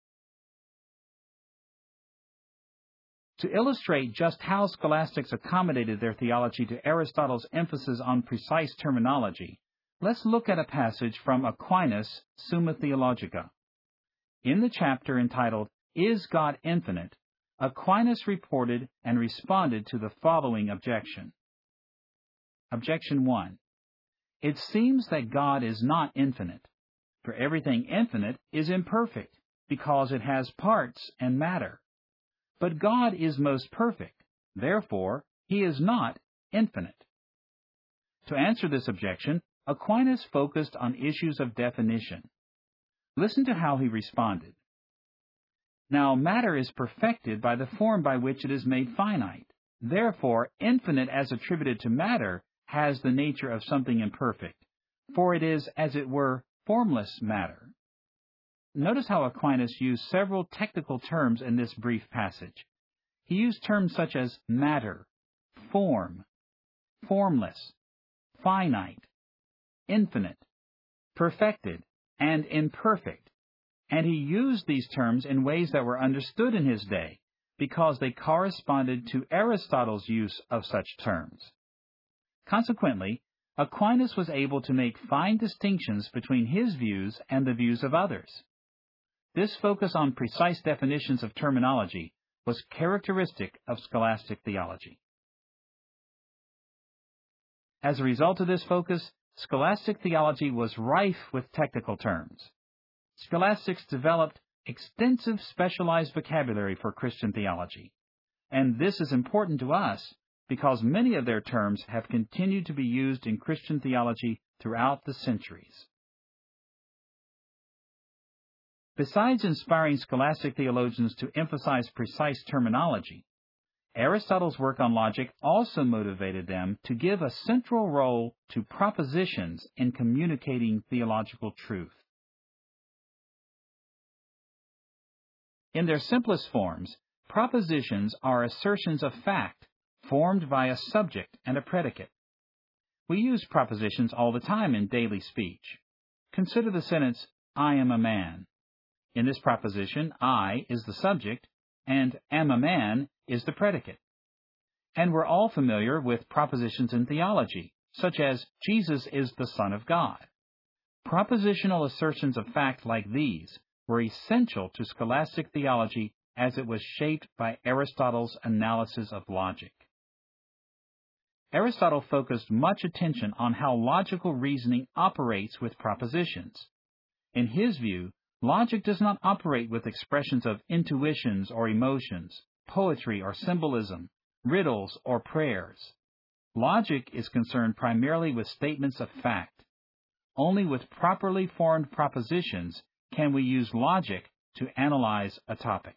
To illustrate just how scholastics accommodated their theology to Aristotle's emphasis on precise terminology, let's look at a passage from Aquinas' Summa Theologica. In the chapter entitled, Is God Infinite?, Aquinas reported and responded to the following objection. Objection 1. It seems that God is not infinite, for everything infinite is imperfect, because it has parts and matter. But God is most perfect, therefore He is not infinite. To answer this objection, Aquinas focused on issues of definition. Listen to how he responded. Now, matter is perfected by the form by which it is made finite. Therefore, infinite as attributed to matter has the nature of something imperfect, for it is, as it were, formless matter. Notice how Aquinas used several technical terms in this brief passage. He used terms such as matter, form, formless, finite, infinite, perfected, and imperfect, and he used these terms in ways that were understood in his day, because they corresponded to Aristotle's use of such terms. Consequently, Aquinas was able to make fine distinctions between his views and the views of others. This focus on precise definitions of terminology was characteristic of scholastic theology. As a result of this focus, scholastic theology was rife with technical terms. Scholastics developed extensive specialized vocabulary for Christian theology, and this is important to us because many of their terms have continued to be used in Christian theology throughout the centuries. Besides inspiring scholastic theologians to emphasize precise terminology, Aristotle's work on logic also motivated them to give a central role to propositions in communicating theological truth. In their simplest forms, propositions are assertions of fact formed by a subject and a predicate. We use propositions all the time in daily speech. Consider the sentence, I am a man. In this proposition, I is the subject, and am a man is the predicate. And we're all familiar with propositions in theology, such as Jesus is the Son of God. Propositional assertions of fact like these were essential to scholastic theology as it was shaped by Aristotle's analysis of logic. Aristotle focused much attention on how logical reasoning operates with propositions. In his view, logic does not operate with expressions of intuitions or emotions, poetry or symbolism, riddles or prayers. Logic is concerned primarily with statements of fact. Only with properly formed propositions can we use logic to analyze a topic.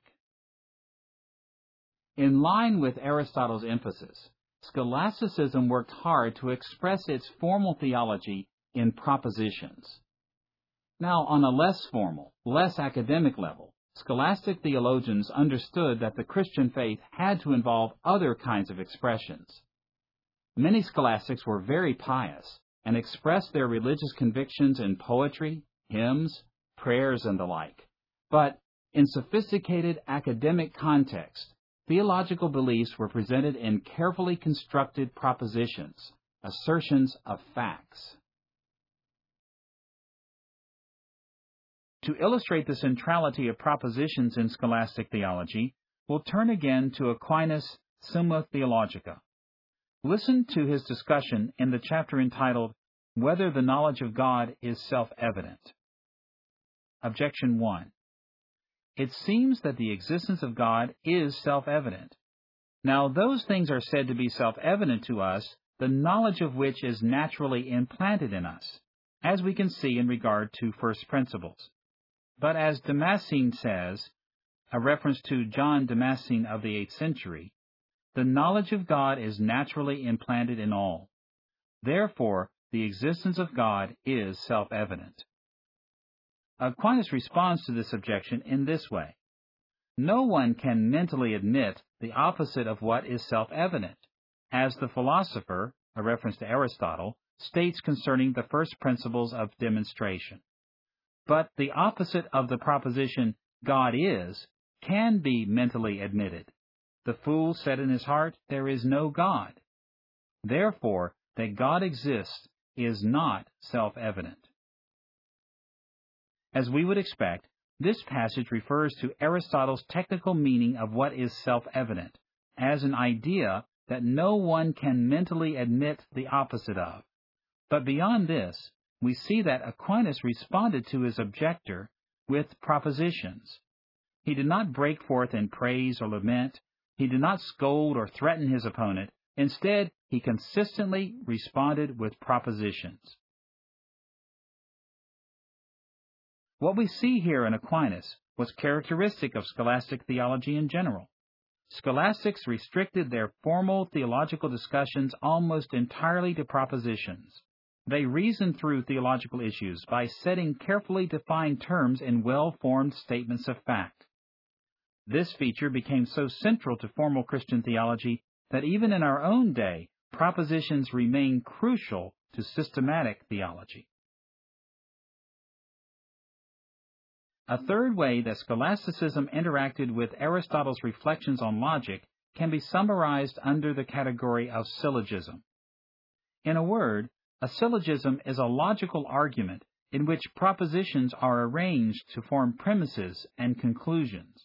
In line with Aristotle's emphasis, scholasticism worked hard to express its formal theology in propositions. Now, on a less formal, less academic level, scholastic theologians understood that the Christian faith had to involve other kinds of expressions. Many scholastics were very pious and expressed their religious convictions in poetry, hymns, prayers, and the like. But in sophisticated academic context, theological beliefs were presented in carefully constructed propositions, assertions of facts. To illustrate the centrality of propositions in scholastic theology, we'll turn again to Aquinas' Summa Theologica. Listen to his discussion in the chapter entitled, Whether the Knowledge of God is Self-Evident. Objection 1. It seems that the existence of God is self-evident. Now, those things are said to be self-evident to us, the knowledge of which is naturally implanted in us, as we can see in regard to first principles. But as Damascene says, a reference to John Damascene of the 8th century, the knowledge of God is naturally implanted in all. Therefore, the existence of God is self-evident. Aquinas responds to this objection in this way. No one can mentally admit the opposite of what is self-evident, as the philosopher, a reference to Aristotle, states concerning the first principles of demonstration. But the opposite of the proposition, God is, can be mentally admitted. The fool said in his heart, there is no God. Therefore, that God exists is not self-evident. As we would expect, this passage refers to Aristotle's technical meaning of what is self-evident, as an idea that no one can mentally admit the opposite of. But beyond this, we see that Aquinas responded to his objector with propositions. He did not break forth in praise or lament. He did not scold or threaten his opponent. Instead, he consistently responded with propositions. What we see here in Aquinas was characteristic of scholastic theology in general. Scholastics restricted their formal theological discussions almost entirely to propositions. They reasoned through theological issues by setting carefully defined terms in well-formed statements of fact. This feature became so central to formal Christian theology that even in our own day, propositions remain crucial to systematic theology. A third way that scholasticism interacted with Aristotle's reflections on logic can be summarized under the category of syllogism. In a word, a syllogism is a logical argument in which propositions are arranged to form premises and conclusions.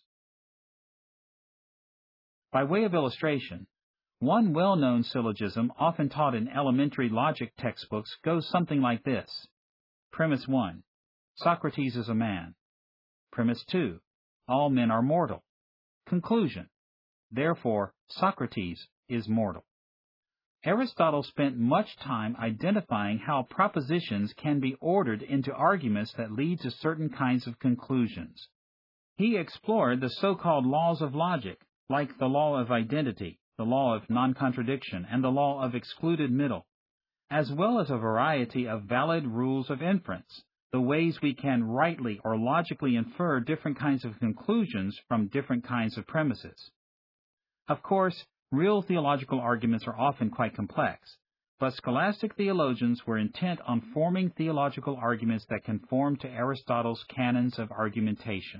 By way of illustration, one well-known syllogism often taught in elementary logic textbooks goes something like this. Premise 1. Socrates is a man. Premise 2. All men are mortal. Conclusion. Therefore, Socrates is mortal. Aristotle spent much time identifying how propositions can be ordered into arguments that lead to certain kinds of conclusions. He explored the so-called laws of logic, like the law of identity, the law of non-contradiction, and the law of excluded middle, as well as a variety of valid rules of inference, the ways we can rightly or logically infer different kinds of conclusions from different kinds of premises. Of course, real theological arguments are often quite complex, but scholastic theologians were intent on forming theological arguments that conform to Aristotle's canons of argumentation.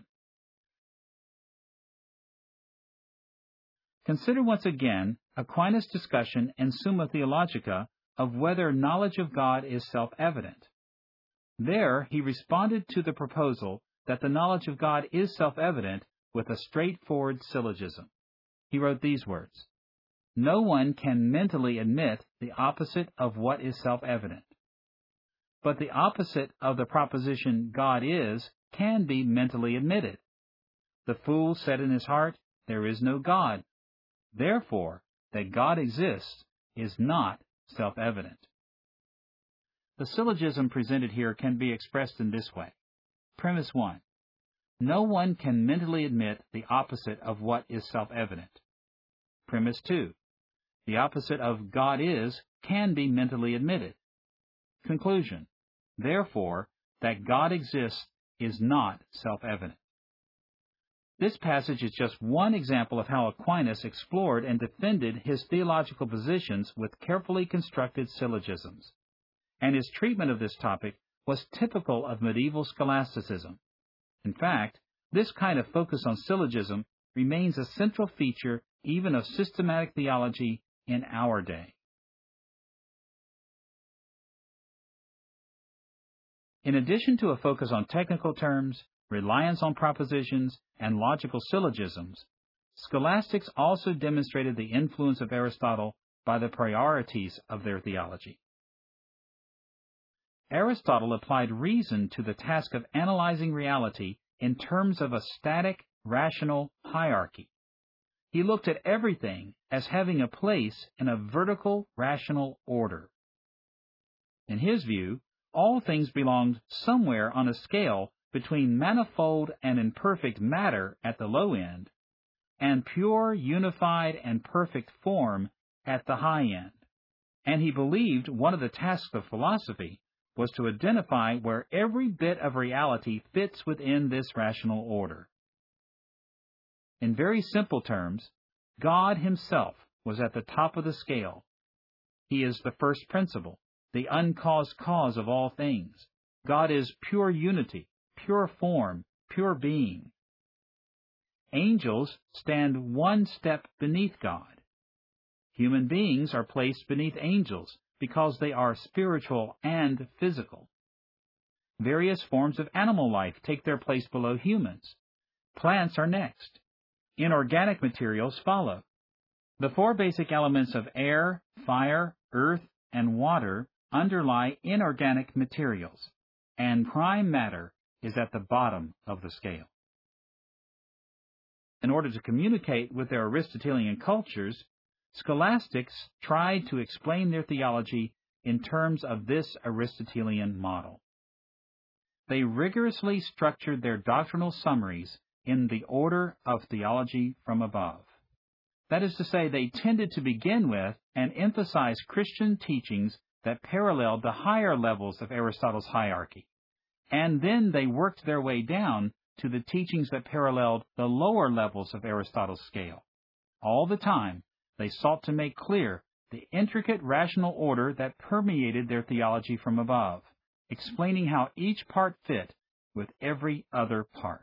Consider once again Aquinas' discussion in Summa Theologica of whether knowledge of God is self-evident. There, he responded to the proposal that the knowledge of God is self-evident with a straightforward syllogism. He wrote these words, "No one can mentally admit the opposite of what is self-evident. But the opposite of the proposition God is can be mentally admitted. The fool said in his heart, there is no God. Therefore, that God exists is not self-evident." The syllogism presented here can be expressed in this way. Premise 1. No one can mentally admit the opposite of what is self-evident. Premise 2. The opposite of God is can be mentally admitted. Conclusion. Therefore, that God exists is not self-evident. This passage is just one example of how Aquinas explored and defended his theological positions with carefully constructed syllogisms. And his treatment of this topic was typical of medieval scholasticism. In fact, this kind of focus on syllogism remains a central feature even of systematic theology in our day. In addition to a focus on technical terms, reliance on propositions, and logical syllogisms, scholastics also demonstrated the influence of Aristotle by the priorities of their theology. Aristotle applied reason to the task of analyzing reality in terms of a static, rational hierarchy. He looked at everything as having a place in a vertical, rational order. In his view, all things belonged somewhere on a scale between manifold and imperfect matter at the low end, and pure, unified, and perfect form at the high end. And he believed one of the tasks of philosophy was to identify where every bit of reality fits within this rational order. In very simple terms, God Himself was at the top of the scale. He is the first principle, the uncaused cause of all things. God is pure unity, pure form, pure being. Angels stand one step beneath God. Human beings are placed beneath angels because they are spiritual and physical. Various forms of animal life take their place below humans. Plants are next. Inorganic materials follow. The four basic elements of air, fire, earth, and water underlie inorganic materials, and prime matter is at the bottom of the scale. In order to communicate with their Aristotelian cultures, scholastics tried to explain their theology in terms of this Aristotelian model. They rigorously structured their doctrinal summaries in the order of theology from above. That is to say, they tended to begin with and emphasize Christian teachings that paralleled the higher levels of Aristotle's hierarchy, and then they worked their way down to the teachings that paralleled the lower levels of Aristotle's scale. All the time, they sought to make clear the intricate rational order that permeated their theology from above, explaining how each part fit with every other part.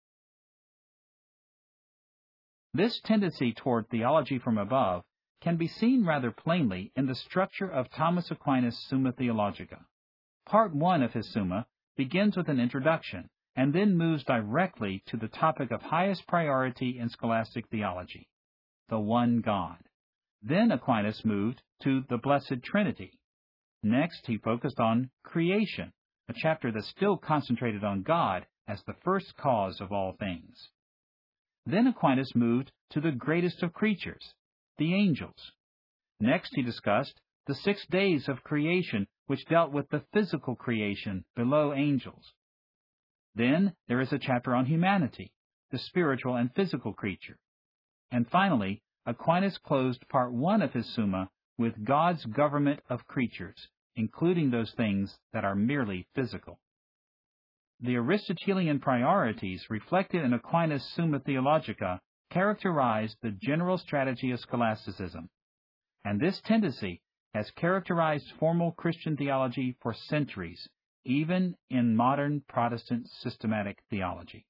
This tendency toward theology from above can be seen rather plainly in the structure of Thomas Aquinas' Summa Theologica. Part 1 of his Summa begins with an introduction and then moves directly to the topic of highest priority in scholastic theology, the one God. Then Aquinas moved to the Blessed Trinity. Next, he focused on creation, a chapter that still concentrated on God as the first cause of all things. Then Aquinas moved to the greatest of creatures, the angels. Next, he discussed the 6 days of creation, which dealt with the physical creation below angels. Then there is a chapter on humanity, the spiritual and physical creature. And finally, Aquinas closed part 1 of his Summa with God's government of creatures, including those things that are merely physical. The Aristotelian priorities reflected in Aquinas' Summa Theologica characterized the general strategy of scholasticism, and this tendency has characterized formal Christian theology for centuries, even in modern Protestant systematic theology.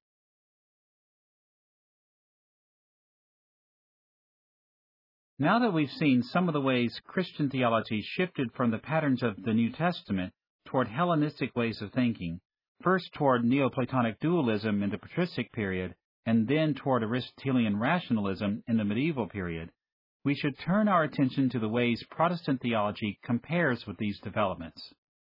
Now that we've seen some of the ways Christian theology shifted from the patterns of the New Testament toward Hellenistic ways of thinking, first toward Neoplatonic dualism in the patristic period, and then toward Aristotelian rationalism in the medieval period, we should turn our attention to the ways Protestant theology compares with these developments.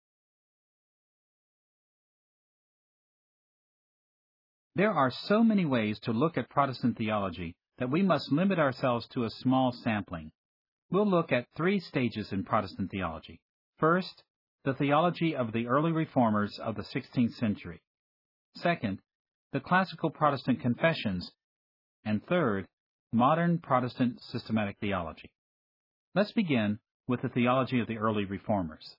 There are so many ways to look at Protestant theology that we must limit ourselves to a small sampling. We'll look at 3 stages in Protestant theology. First, the theology of the early reformers of the 16th century. Second, the classical Protestant confessions. And third, modern Protestant systematic theology. Let's begin with the theology of the early reformers.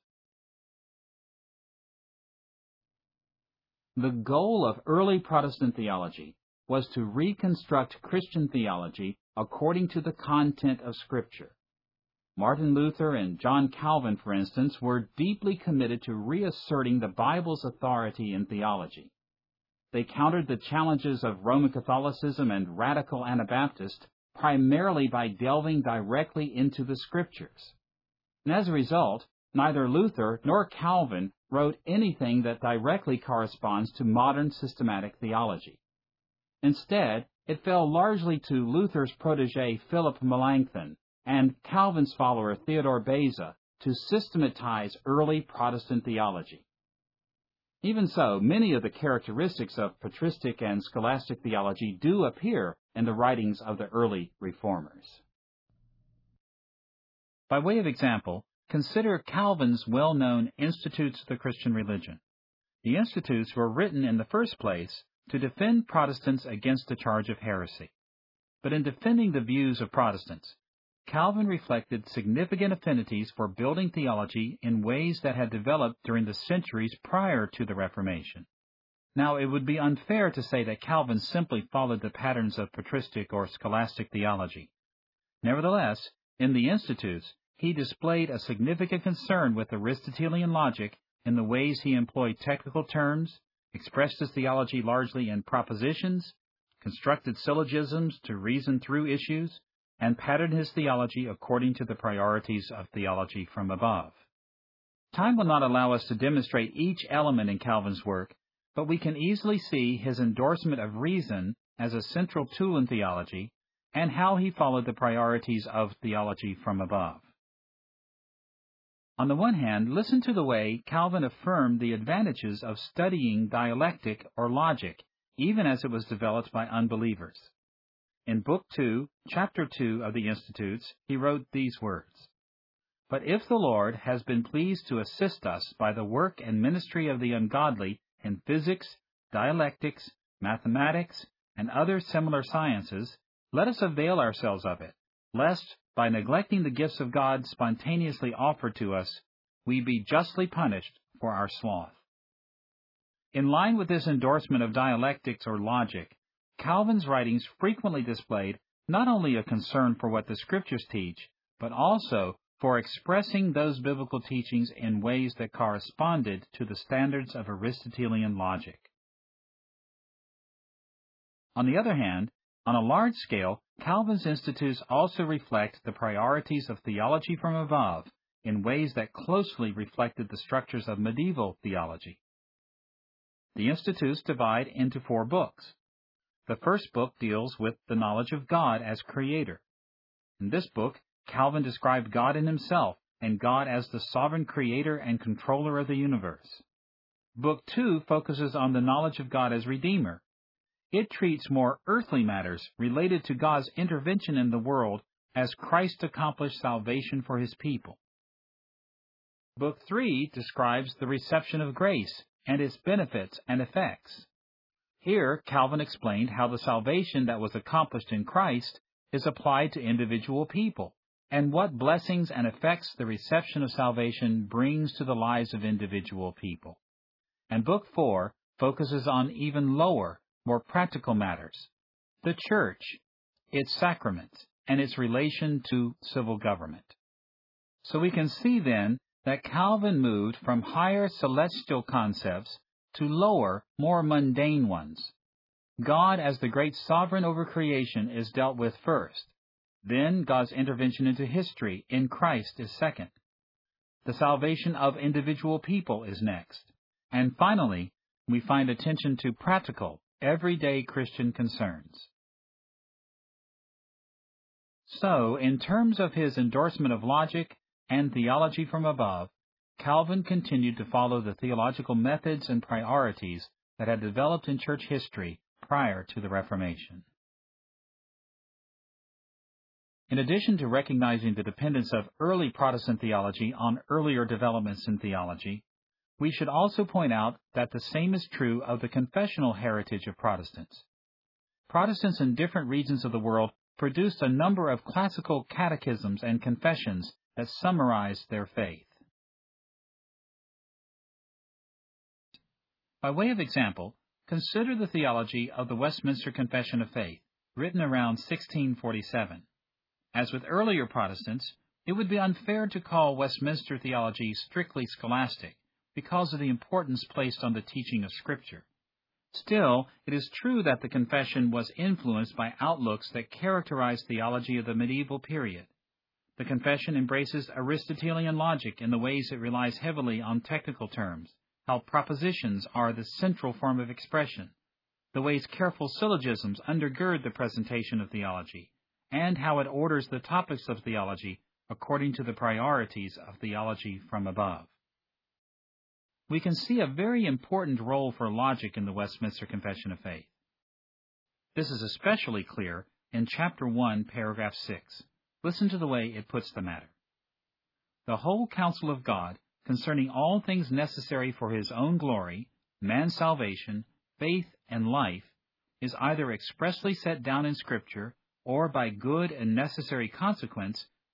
The goal of early Protestant theology was to reconstruct Christian theology according to the content of Scripture. Martin Luther and John Calvin, for instance, were deeply committed to reasserting the Bible's authority in theology. They countered the challenges of Roman Catholicism and radical Anabaptists primarily by delving directly into the Scriptures. And as a result, neither Luther nor Calvin wrote anything that directly corresponds to modern systematic theology. Instead, it fell largely to Luther's protege Philip Melanchthon and Calvin's follower Theodore Beza to systematize early Protestant theology. Even so, many of the characteristics of patristic and scholastic theology do appear in the writings of the early reformers. By way of example, consider Calvin's well-known Institutes of the Christian Religion. The Institutes were written in the first place to defend Protestants against the charge of heresy. But in defending the views of Protestants, Calvin reflected significant affinities for building theology in ways that had developed during the centuries prior to the Reformation. Now, it would be unfair to say that Calvin simply followed the patterns of patristic or scholastic theology. Nevertheless, in the Institutes, he displayed a significant concern with Aristotelian logic in the ways he employed technical terms, expressed his theology largely in propositions, constructed syllogisms to reason through issues, and patterned his theology according to the priorities of theology from above. Time will not allow us to demonstrate each element in Calvin's work, but we can easily see his endorsement of reason as a central tool in theology and how he followed the priorities of theology from above. On the one hand, listen to the way Calvin affirmed the advantages of studying dialectic or logic, even as it was developed by unbelievers. In Book 2, Chapter 2 of the Institutes, he wrote these words, "But if the Lord has been pleased to assist us by the work and ministry of the ungodly in physics, dialectics, mathematics, and other similar sciences, let us avail ourselves of it, lest, by neglecting the gifts of God spontaneously offered to us, we be justly punished for our sloth." In line with this endorsement of dialectics or logic, Calvin's writings frequently displayed not only a concern for what the Scriptures teach, but also for expressing those biblical teachings in ways that corresponded to the standards of Aristotelian logic. On the other hand, on a large scale, Calvin's Institutes also reflect the priorities of theology from above in ways that closely reflected the structures of medieval theology. The Institutes divide into 4 books. The first book deals with the knowledge of God as Creator. In this book, Calvin described God in himself and God as the sovereign creator and controller of the universe. Book 2 focuses on the knowledge of God as Redeemer. It treats more earthly matters related to God's intervention in the world as Christ accomplished salvation for his people. Book 3 describes the reception of grace and its benefits and effects. Here, Calvin explained how the salvation that was accomplished in Christ is applied to individual people, and what blessings and effects the reception of salvation brings to the lives of individual people. And Book 4 focuses on even lower, more practical matters: the church, its sacraments, and its relation to civil government. So we can see then that Calvin moved from higher celestial concepts to lower, more mundane ones. God as the great sovereign over creation is dealt with first. Then God's intervention into history in Christ is second. The salvation of individual people is next. And finally, we find attention to practical, everyday Christian concerns. So, in terms of his endorsement of logic and theology from above, Calvin continued to follow the theological methods and priorities that had developed in church history prior to the Reformation. In addition to recognizing the dependence of early Protestant theology on earlier developments in theology, we should also point out that the same is true of the confessional heritage of Protestants. Protestants in different regions of the world produced a number of classical catechisms and confessions that summarized their faith. By way of example, consider the theology of the Westminster Confession of Faith, written around 1647. As with earlier Protestants, it would be unfair to call Westminster theology strictly scholastic because of the importance placed on the teaching of Scripture. Still, it is true that the confession was influenced by outlooks that characterized theology of the medieval period. The confession embraces Aristotelian logic in the ways it relies heavily on technical terms, how propositions are the central form of expression, the ways careful syllogisms undergird the presentation of theology, and how it orders the topics of theology according to the priorities of theology from above. We can see a very important role for logic in the Westminster Confession of Faith. This is especially clear in Chapter 1, Paragraph 6. Listen to the way it puts the matter. The whole counsel of God concerning all things necessary for his own glory, man's salvation, faith, and life, is either expressly set down in Scripture, or by good and necessary consequence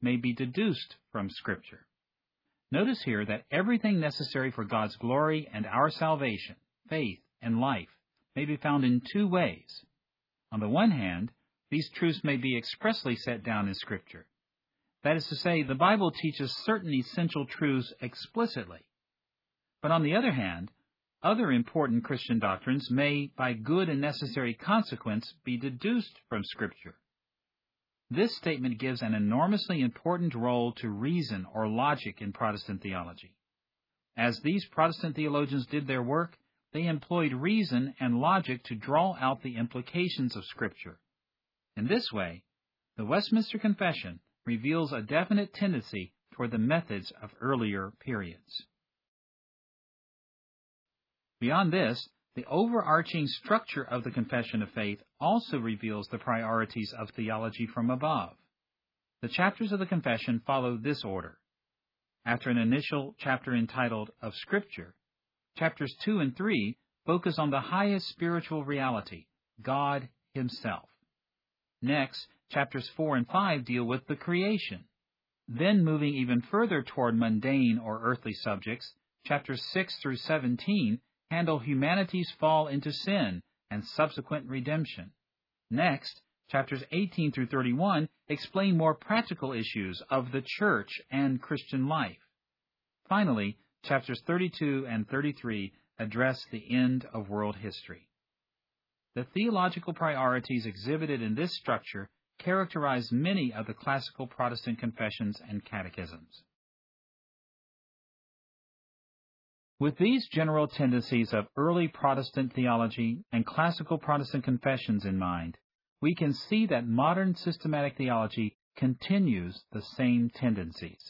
may be deduced from Scripture. Notice here that everything necessary for God's glory and our salvation, faith, and life may be found in two ways. On the one hand, these truths may be expressly set down in Scripture. That is to say, the Bible teaches certain essential truths explicitly. But on the other hand, other important Christian doctrines may, by good and necessary consequence, be deduced from Scripture. This statement gives an enormously important role to reason or logic in Protestant theology. As these Protestant theologians did their work, they employed reason and logic to draw out the implications of Scripture. In this way, the Westminster Confession reveals a definite tendency toward the methods of earlier periods. Beyond this, the overarching structure of the Confession of Faith also reveals the priorities of theology from above. The chapters of the Confession follow this order. After an initial chapter entitled Of Scripture, chapters 2 and 3 focus on the highest spiritual reality, God Himself. Next, chapters 4 and 5 deal with the creation. Then, moving even further toward mundane or earthly subjects, chapters 6 through 17 handle humanity's fall into sin and subsequent redemption. Next, chapters 18 through 31 explain more practical issues of the church and Christian life. Finally, chapters 32 and 33 address the end of world history. The theological priorities exhibited in this structure characterize many of the classical Protestant confessions and catechisms. With these general tendencies of early Protestant theology and classical Protestant confessions in mind, we can see that modern systematic theology continues the same tendencies.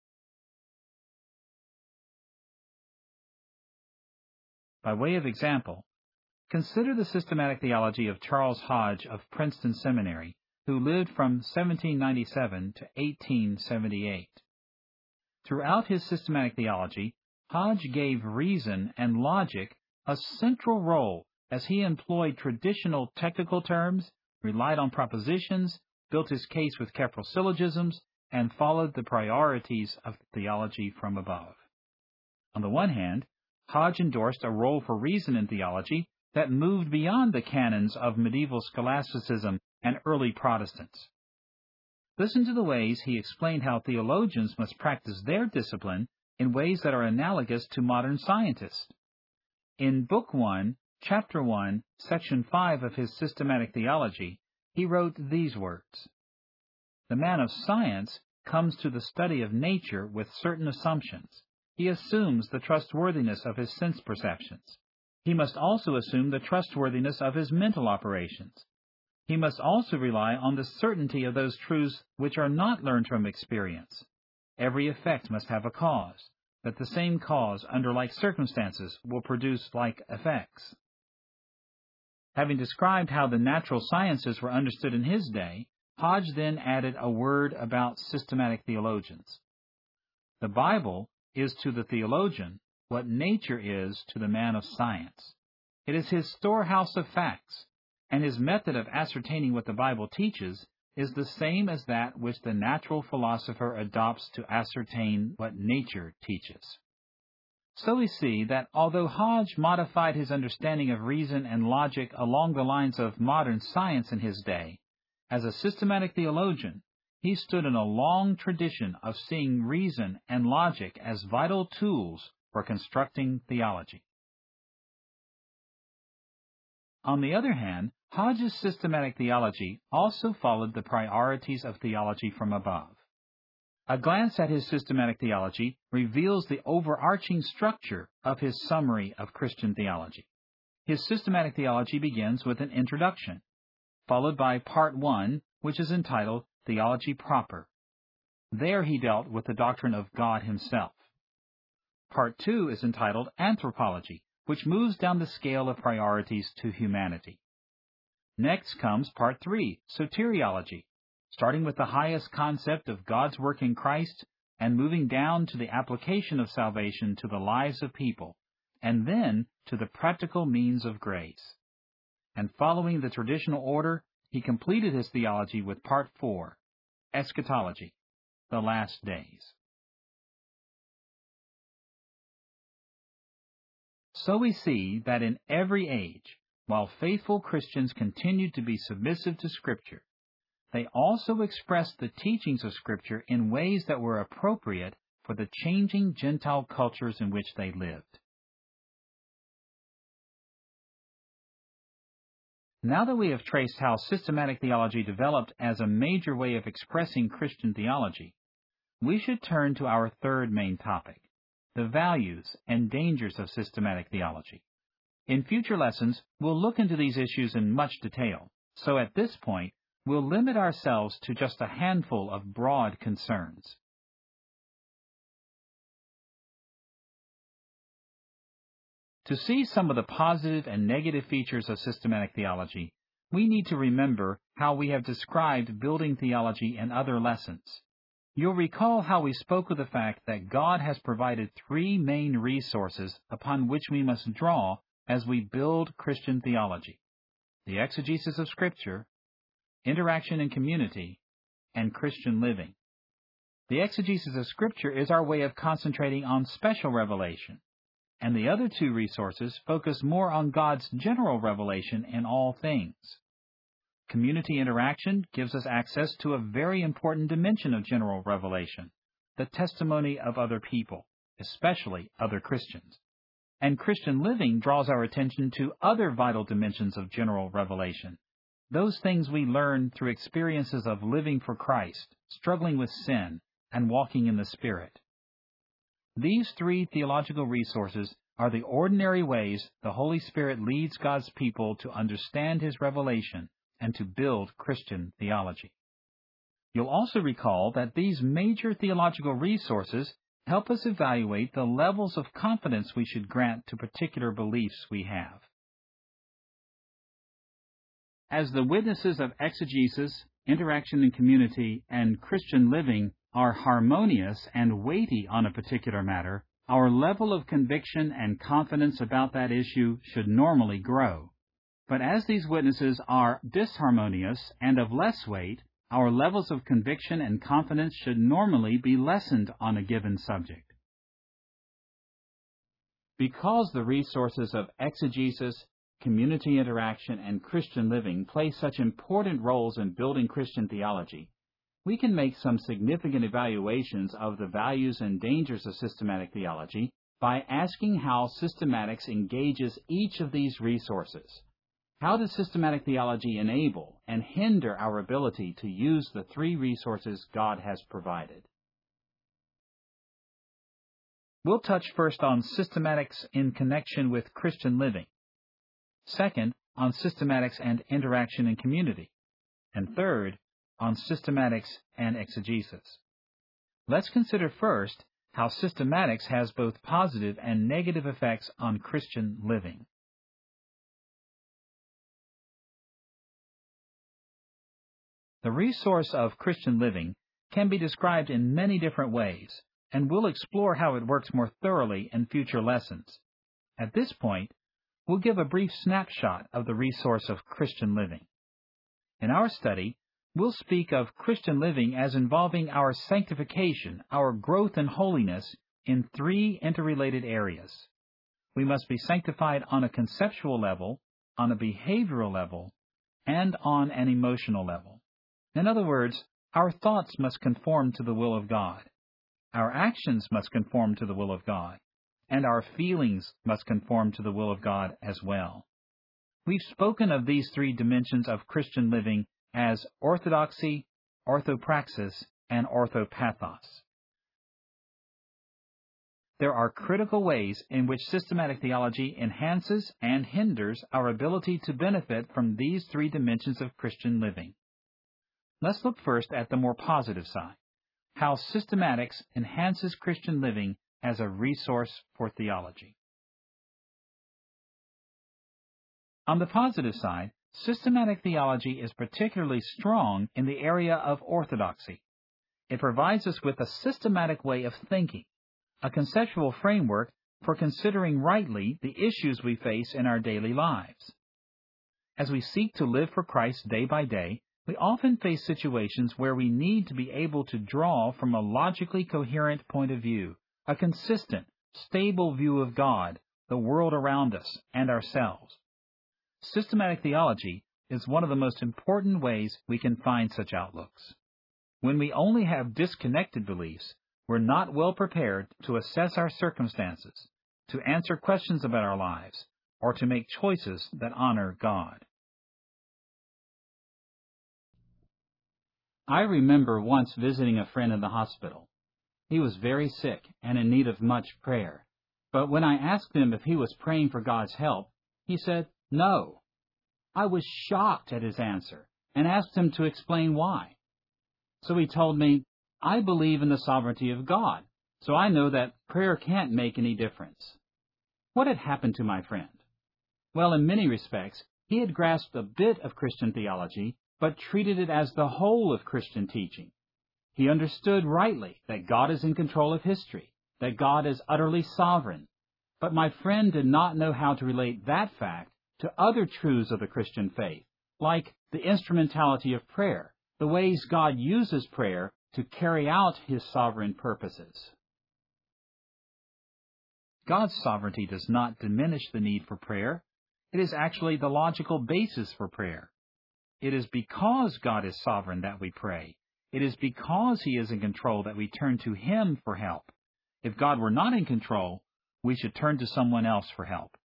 By way of example, consider the systematic theology of Charles Hodge of Princeton Seminary, who lived from 1797 to 1878. Throughout his systematic theology, Hodge gave reason and logic a central role as he employed traditional technical terms, relied on propositions, built his case with careful syllogisms, and followed the priorities of theology from above. On the one hand, Hodge endorsed a role for reason in theology that moved beyond the canons of medieval scholasticism and early Protestants. Listen to the ways he explained how theologians must practice their discipline in ways that are analogous to modern scientists. In Book 1, Chapter 1, Section 5 of his Systematic Theology, he wrote these words: "The man of science comes to the study of nature with certain assumptions. He assumes the trustworthiness of his sense perceptions. He must also assume the trustworthiness of his mental operations. He must also rely on the certainty of those truths which are not learned from experience. Every effect must have a cause, that the same cause under like circumstances will produce like effects." Having described how the natural sciences were understood in his day, Hodge then added a word about systematic theologians. The Bible is to the theologian what nature is to the man of science. It is his storehouse of facts, and his method of ascertaining what the Bible teaches is the same as that which the natural philosopher adopts to ascertain what nature teaches. So we see that although Hodge modified his understanding of reason and logic along the lines of modern science in his day, as a systematic theologian, he stood in a long tradition of seeing reason and logic as vital tools for constructing theology. On the other hand, Hodge's systematic theology also followed the priorities of theology from above. A glance at his systematic theology reveals the overarching structure of his summary of Christian theology. His systematic theology begins with an introduction, followed by Part 1, which is entitled Theology Proper. There he dealt with the doctrine of God Himself. Part 2 is entitled Anthropology, which moves down the scale of priorities to humanity. Next comes Part 3, Soteriology, starting with the highest concept of God's work in Christ and moving down to the application of salvation to the lives of people, and then to the practical means of grace. And following the traditional order, he completed his theology with Part 4, Eschatology, the last days. So we see that in every age, while faithful Christians continued to be submissive to Scripture, they also expressed the teachings of Scripture in ways that were appropriate for the changing Gentile cultures in which they lived. Now that we have traced how systematic theology developed as a major way of expressing Christian theology, we should turn to our third main topic, the values and dangers of systematic theology. In future lessons, we'll look into these issues in much detail, so at this point, we'll limit ourselves to just a handful of broad concerns. To see some of the positive and negative features of systematic theology, we need to remember how we have described building theology in other lessons. You'll recall how we spoke of the fact that God has provided three main resources upon which we must draw as we build Christian theology: the exegesis of Scripture, interaction in community, and Christian living. The exegesis of Scripture is our way of concentrating on special revelation, and the other two resources focus more on God's general revelation in all things. Community interaction gives us access to a very important dimension of general revelation, the testimony of other people, especially other Christians. And Christian living draws our attention to other vital dimensions of general revelation, those things we learn through experiences of living for Christ, struggling with sin, and walking in the Spirit. These three theological resources are the ordinary ways the Holy Spirit leads God's people to understand His revelation and to build Christian theology. You'll also recall that these major theological resources help us evaluate the levels of confidence we should grant to particular beliefs we have. As the witnesses of exegesis, interaction in community, and Christian living are harmonious and weighty on a particular matter, our level of conviction and confidence about that issue should normally grow. But as these witnesses are disharmonious and of less weight, our levels of conviction and confidence should normally be lessened on a given subject. Because the resources of exegesis, community interaction, and Christian living play such important roles in building Christian theology, we can make some significant evaluations of the values and dangers of systematic theology by asking how systematics engages each of these resources. How does systematic theology enable and hinder our ability to use the three resources God has provided? We'll touch first on systematics in connection with Christian living. Second, on systematics and interaction in community. And third, on systematics and exegesis. Let's consider first how systematics has both positive and negative effects on Christian living. The resource of Christian living can be described in many different ways, and we'll explore how it works more thoroughly in future lessons. At this point, we'll give a brief snapshot of the resource of Christian living. In our study, we'll speak of Christian living as involving our sanctification, our growth in holiness, in three interrelated areas. We must be sanctified on a conceptual level, on a behavioral level, and on an emotional level. In other words, our thoughts must conform to the will of God, our actions must conform to the will of God, and our feelings must conform to the will of God as well. We've spoken of these three dimensions of Christian living as orthodoxy, orthopraxis, and orthopathos. There are critical ways in which systematic theology enhances and hinders our ability to benefit from these three dimensions of Christian living. Let's look first at the more positive side, how systematics enhances Christian living as a resource for theology. On the positive side, systematic theology is particularly strong in the area of orthodoxy. It provides us with a systematic way of thinking, a conceptual framework for considering rightly the issues we face in our daily lives. As we seek to live for Christ day by day, We often face situations where we need to be able to draw from a logically coherent point of view, a consistent, stable view of God, the world around us, and ourselves. Systematic theology is one of the most important ways we can find such outlooks. When we only have disconnected beliefs, we're not well prepared to assess our circumstances, to answer questions about our lives, or to make choices that honor God. I remember once visiting a friend in the hospital. He was very sick and in need of much prayer. But when I asked him if he was praying for God's help, he said, "No." I was shocked at his answer and asked him to explain why. So he told me, "I believe in the sovereignty of God, so I know that prayer can't make any difference." What had happened to my friend? Well, in many respects, he had grasped a bit of Christian theology, but treated it as the whole of Christian teaching. He understood rightly that God is in control of history, that God is utterly sovereign. But my friend did not know how to relate that fact to other truths of the Christian faith, like the instrumentality of prayer, the ways God uses prayer to carry out His sovereign purposes. God's sovereignty does not diminish the need for prayer. It is actually the logical basis for prayer. It is because God is sovereign that we pray. It is because He is in control that we turn to Him for help. If God were not in control, we should turn to someone else for help.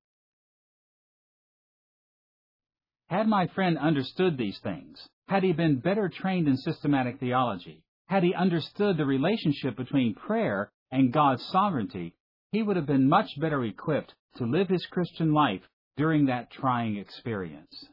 Had my friend understood these things, had he been better trained in systematic theology, had he understood the relationship between prayer and God's sovereignty, he would have been much better equipped to live his Christian life during that trying experience.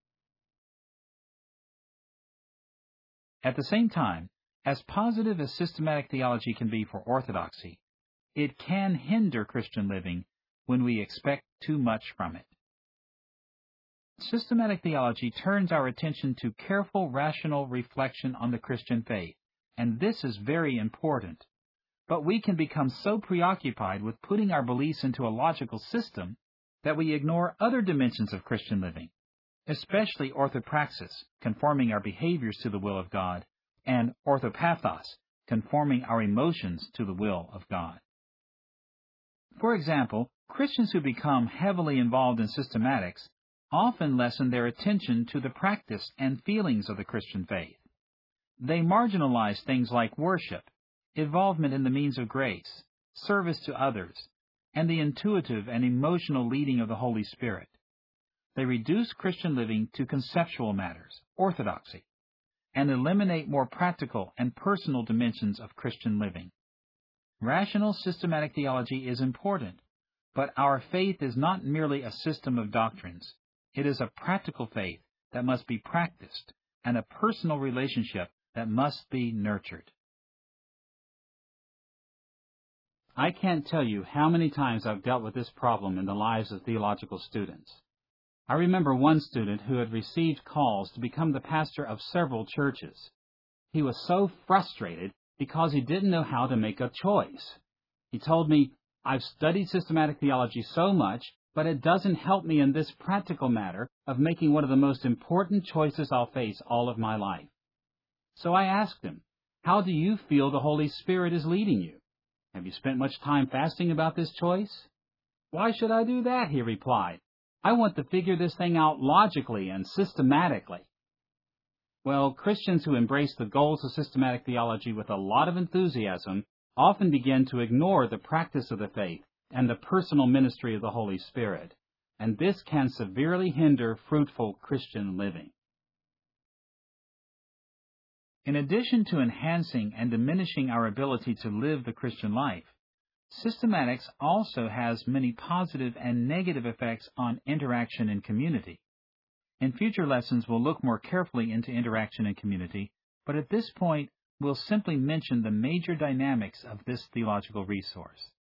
At the same time, as positive as systematic theology can be for orthodoxy, it can hinder Christian living when we expect too much from it. Systematic theology turns our attention to careful, rational reflection on the Christian faith, and this is very important. But we can become so preoccupied with putting our beliefs into a logical system that we ignore other dimensions of Christian living, especially orthopraxis, conforming our behaviors to the will of God, and orthopathos, conforming our emotions to the will of God. For example, Christians who become heavily involved in systematics often lessen their attention to the practice and feelings of the Christian faith. They marginalize things like worship, involvement in the means of grace, service to others, and the intuitive and emotional leading of the Holy Spirit. They reduce Christian living to conceptual matters, orthodoxy, and eliminate more practical and personal dimensions of Christian living. Rational systematic theology is important, but our faith is not merely a system of doctrines. It is a practical faith that must be practiced and a personal relationship that must be nurtured. I can't tell you how many times I've dealt with this problem in the lives of theological students. I remember one student who had received calls to become the pastor of several churches. He was so frustrated because he didn't know how to make a choice. He told me, "I've studied systematic theology so much, but it doesn't help me in this practical matter of making one of the most important choices I'll face all of my life." So I asked him, "How do you feel the Holy Spirit is leading you? Have you spent much time fasting about this choice?" "Why should I do that?" he replied. "I want to figure this thing out logically and systematically." Well, Christians who embrace the goals of systematic theology with a lot of enthusiasm often begin to ignore the practice of the faith and the personal ministry of the Holy Spirit, and this can severely hinder fruitful Christian living. In addition to enhancing and diminishing our ability to live the Christian life, systematics also has many positive and negative effects on interaction in community. In future lessons, we'll look more carefully into interaction in community, but at this point, we'll simply mention the major dynamics of this theological resource.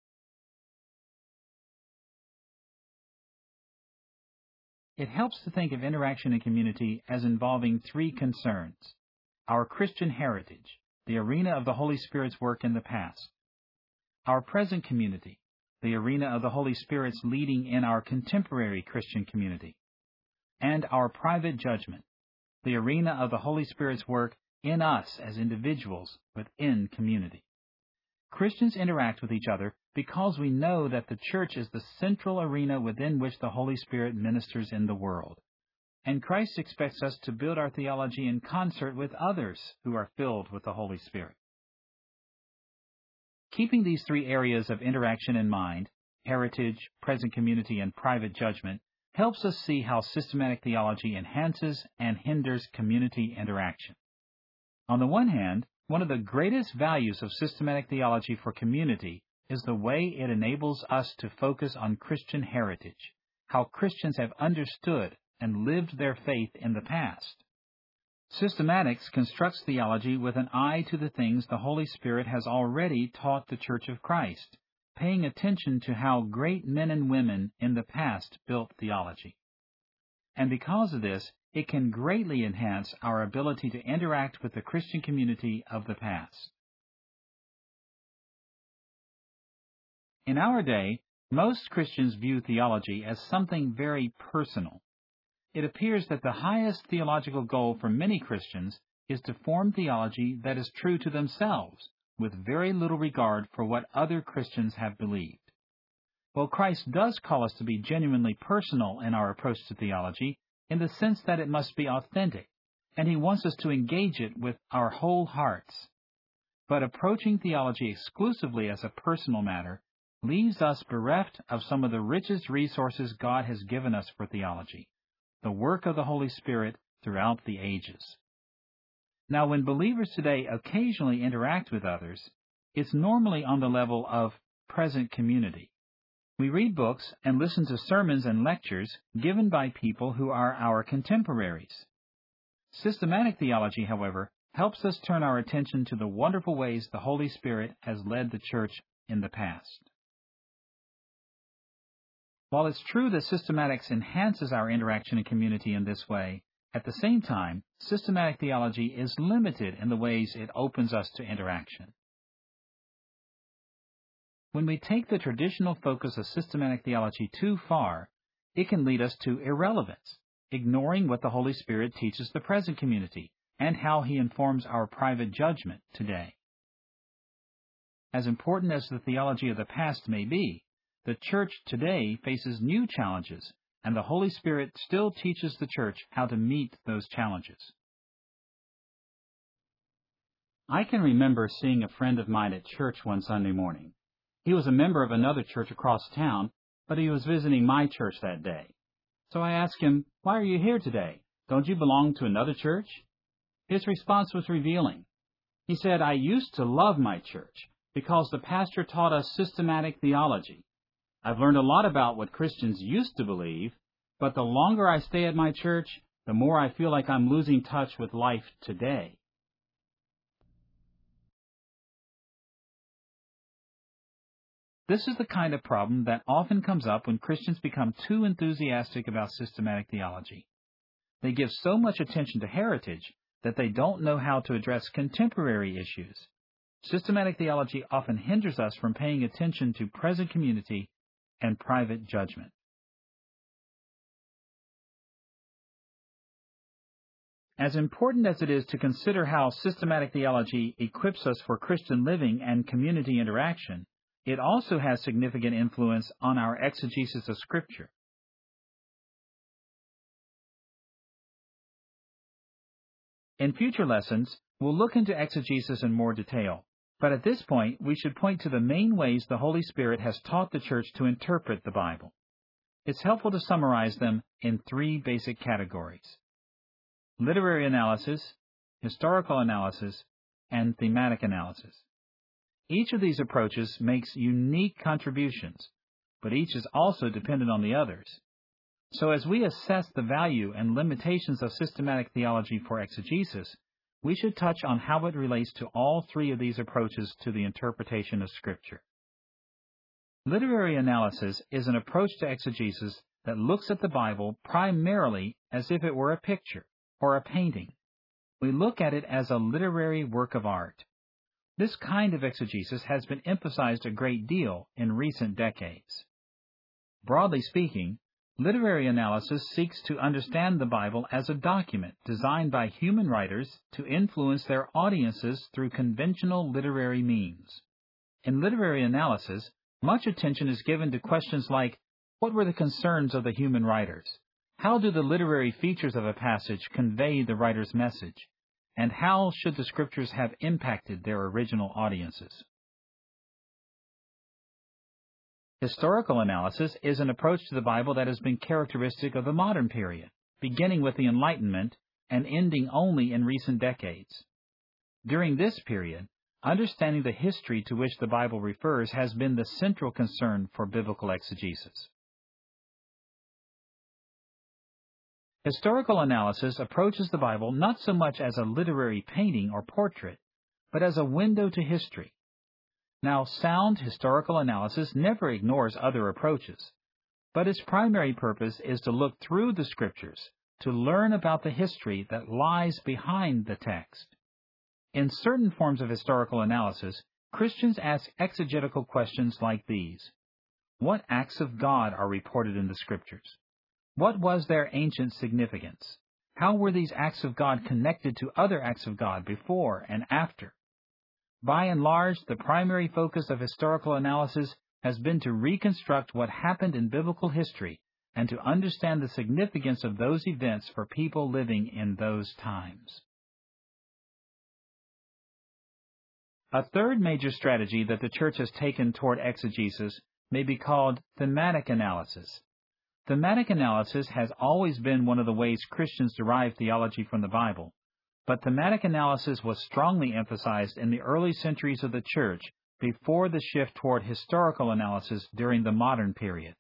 It helps to think of interaction in community as involving three concerns: our Christian heritage, the arena of the Holy Spirit's work in the past; our present community, the arena of the Holy Spirit's leading in our contemporary Christian community; and our private judgment, the arena of the Holy Spirit's work in us as individuals within community. Christians interact with each other because we know that the church is the central arena within which the Holy Spirit ministers in the world. And Christ expects us to build our theology in concert with others who are filled with the Holy Spirit. Keeping these three areas of interaction in mind, heritage, present community, and private judgment, helps us see how systematic theology enhances and hinders community interaction. On the one hand, one of the greatest values of systematic theology for community is the way it enables us to focus on Christian heritage, how Christians have understood and lived their faith in the past. Systematics constructs theology with an eye to the things the Holy Spirit has already taught the Church of Christ, paying attention to how great men and women in the past built theology. And because of this, it can greatly enhance our ability to interact with the Christian community of the past. In our day, most Christians view theology as something very personal. It appears that the highest theological goal for many Christians is to form theology that is true to themselves, with very little regard for what other Christians have believed. Well, Christ does call us to be genuinely personal in our approach to theology, in the sense that it must be authentic, and He wants us to engage it with our whole hearts. But approaching theology exclusively as a personal matter leaves us bereft of some of the richest resources God has given us for theology, the work of the Holy Spirit throughout the ages. Now, when believers today occasionally interact with others, it's normally on the level of present community. We read books and listen to sermons and lectures given by people who are our contemporaries. Systematic theology, however, helps us turn our attention to the wonderful ways the Holy Spirit has led the church in the past. While it's true that systematics enhances our interaction in community in this way, at the same time, systematic theology is limited in the ways it opens us to interaction. When we take the traditional focus of systematic theology too far, it can lead us to irrelevance, ignoring what the Holy Spirit teaches the present community and how He informs our private judgment today. As important as the theology of the past may be, the church today faces new challenges, and the Holy Spirit still teaches the church how to meet those challenges. I can remember seeing a friend of mine at church one Sunday morning. He was a member of another church across town, but he was visiting my church that day. So I asked him, "Why are you here today? Don't you belong to another church?" His response was revealing. He said, "I used to love my church because the pastor taught us systematic theology. I've learned a lot about what Christians used to believe, but the longer I stay at my church, the more I feel like I'm losing touch with life today." This is the kind of problem that often comes up when Christians become too enthusiastic about systematic theology. They give so much attention to heritage that they don't know how to address contemporary issues. Systematic theology often hinders us from paying attention to present community and private judgment. As important as it is to consider how systematic theology equips us for Christian living and community interaction, it also has significant influence on our exegesis of Scripture. In future lessons, we'll look into exegesis in more detail, but at this point, we should point to the main ways the Holy Spirit has taught the church to interpret the Bible. It's helpful to summarize them in three basic categories: literary analysis, historical analysis, and thematic analysis. Each of these approaches makes unique contributions, but each is also dependent on the others. So as we assess the value and limitations of systematic theology for exegesis, we should touch on how it relates to all three of these approaches to the interpretation of Scripture. Literary analysis is an approach to exegesis that looks at the Bible primarily as if it were a picture or a painting. We look at it as a literary work of art. This kind of exegesis has been emphasized a great deal in recent decades. Broadly speaking, Literary analysis seeks to understand the Bible as a document designed by human writers to influence their audiences through conventional literary means. In literary analysis, much attention is given to questions like, what were the concerns of the human writers? How do the literary features of a passage convey the writer's message? And how should the Scriptures have impacted their original audiences? Historical analysis is an approach to the Bible that has been characteristic of the modern period, beginning with the Enlightenment and ending only in recent decades. During this period, understanding the history to which the Bible refers has been the central concern for biblical exegesis. Historical analysis approaches the Bible not so much as a literary painting or portrait, but as a window to history. Now, sound historical analysis never ignores other approaches, but its primary purpose is to look through the Scriptures to learn about the history that lies behind the text. In certain forms of historical analysis, Christians ask exegetical questions like these. What acts of God are reported in the Scriptures? What was their ancient significance? How were these acts of God connected to other acts of God before and after? By and large, the primary focus of historical analysis has been to reconstruct what happened in biblical history and to understand the significance of those events for people living in those times. A third major strategy that the Church has taken toward exegesis may be called thematic analysis. Thematic analysis has always been one of the ways Christians derive theology from the Bible, but thematic analysis was strongly emphasized in the early centuries of the Church before the shift toward historical analysis during the modern period.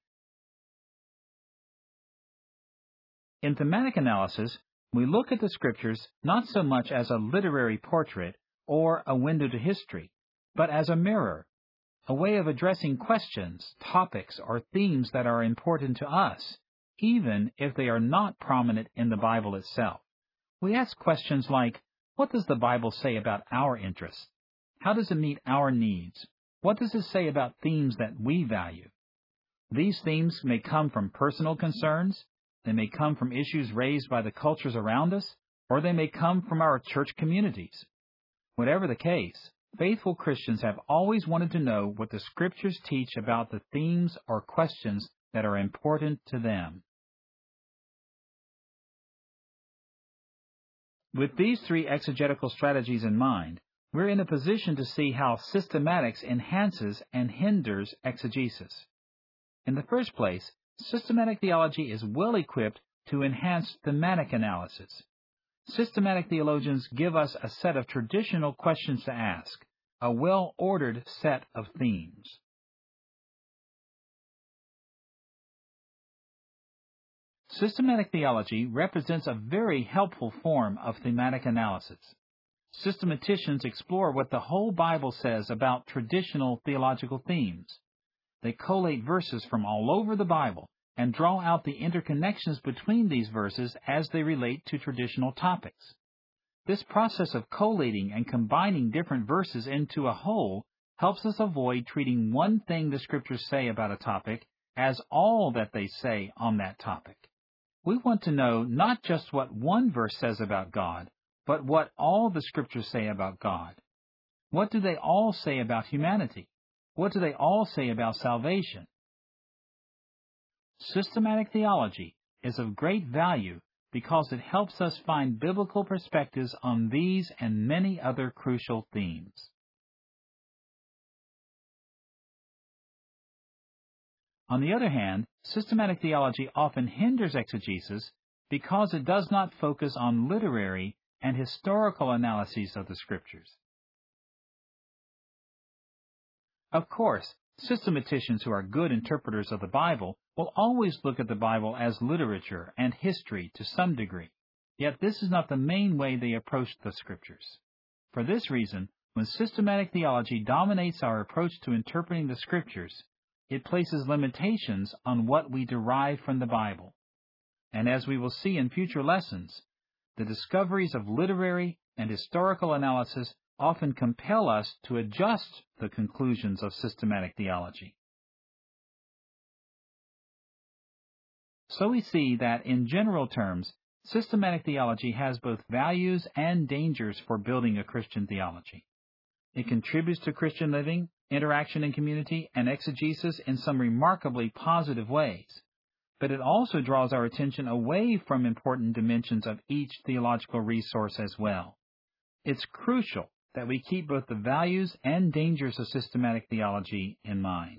In thematic analysis, we look at the Scriptures not so much as a literary portrait or a window to history, but as a mirror, a way of addressing questions, topics, or themes that are important to us, even if they are not prominent in the Bible itself. We ask questions like, what does the Bible say about our interests? How does it meet our needs? What does it say about themes that we value? These themes may come from personal concerns, they may come from issues raised by the cultures around us, or they may come from our church communities. Whatever the case, faithful Christians have always wanted to know what the Scriptures teach about the themes or questions that are important to them. With these three exegetical strategies in mind, we're in a position to see how systematics enhances and hinders exegesis. In the first place, systematic theology is well equipped to enhance thematic analysis. Systematic theologians give us a set of traditional questions to ask, a well-ordered set of themes. Systematic theology represents a very helpful form of thematic analysis. Systematicians explore what the whole Bible says about traditional theological themes. They collate verses from all over the Bible and draw out the interconnections between these verses as they relate to traditional topics. This process of collating and combining different verses into a whole helps us avoid treating one thing the Scriptures say about a topic as all that they say on that topic. We want to know not just what one verse says about God, but what all the Scriptures say about God. What do they all say about humanity? What do they all say about salvation? Systematic theology is of great value because it helps us find biblical perspectives on these and many other crucial themes. On the other hand, systematic theology often hinders exegesis because it does not focus on literary and historical analyses of the Scriptures. Of course, systematicians who are good interpreters of the Bible will always look at the Bible as literature and history to some degree. Yet this is not the main way they approach the Scriptures. For this reason, when systematic theology dominates our approach to interpreting the Scriptures, it places limitations on what we derive from the Bible. And as we will see in future lessons, the discoveries of literary and historical analysis often compel us to adjust the conclusions of systematic theology. So we see that, in general terms, systematic theology has both values and dangers for building a Christian theology. It contributes to Christian living, interaction in community, and exegesis in some remarkably positive ways. But it also draws our attention away from important dimensions of each theological resource as well. It's crucial that we keep both the values and dangers of systematic theology in mind.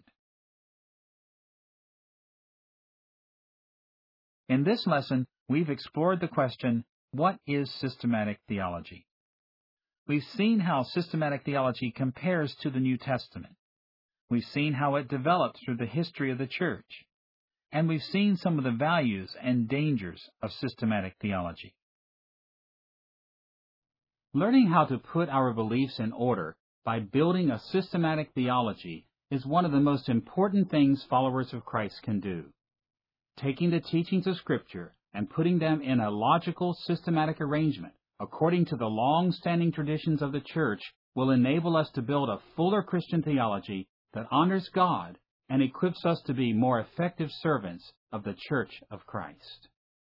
In this lesson, we've explored the question, what is systematic theology? We've seen how systematic theology compares to the New Testament. We've seen how it developed through the history of the church. And we've seen some of the values and dangers of systematic theology. Learning how to put our beliefs in order by building a systematic theology is one of the most important things followers of Christ can do. Taking the teachings of Scripture and putting them in a logical, systematic arrangement according to the long-standing traditions of the church will enable us to build a fuller Christian theology that honors God and equips us to be more effective servants of the Church of Christ.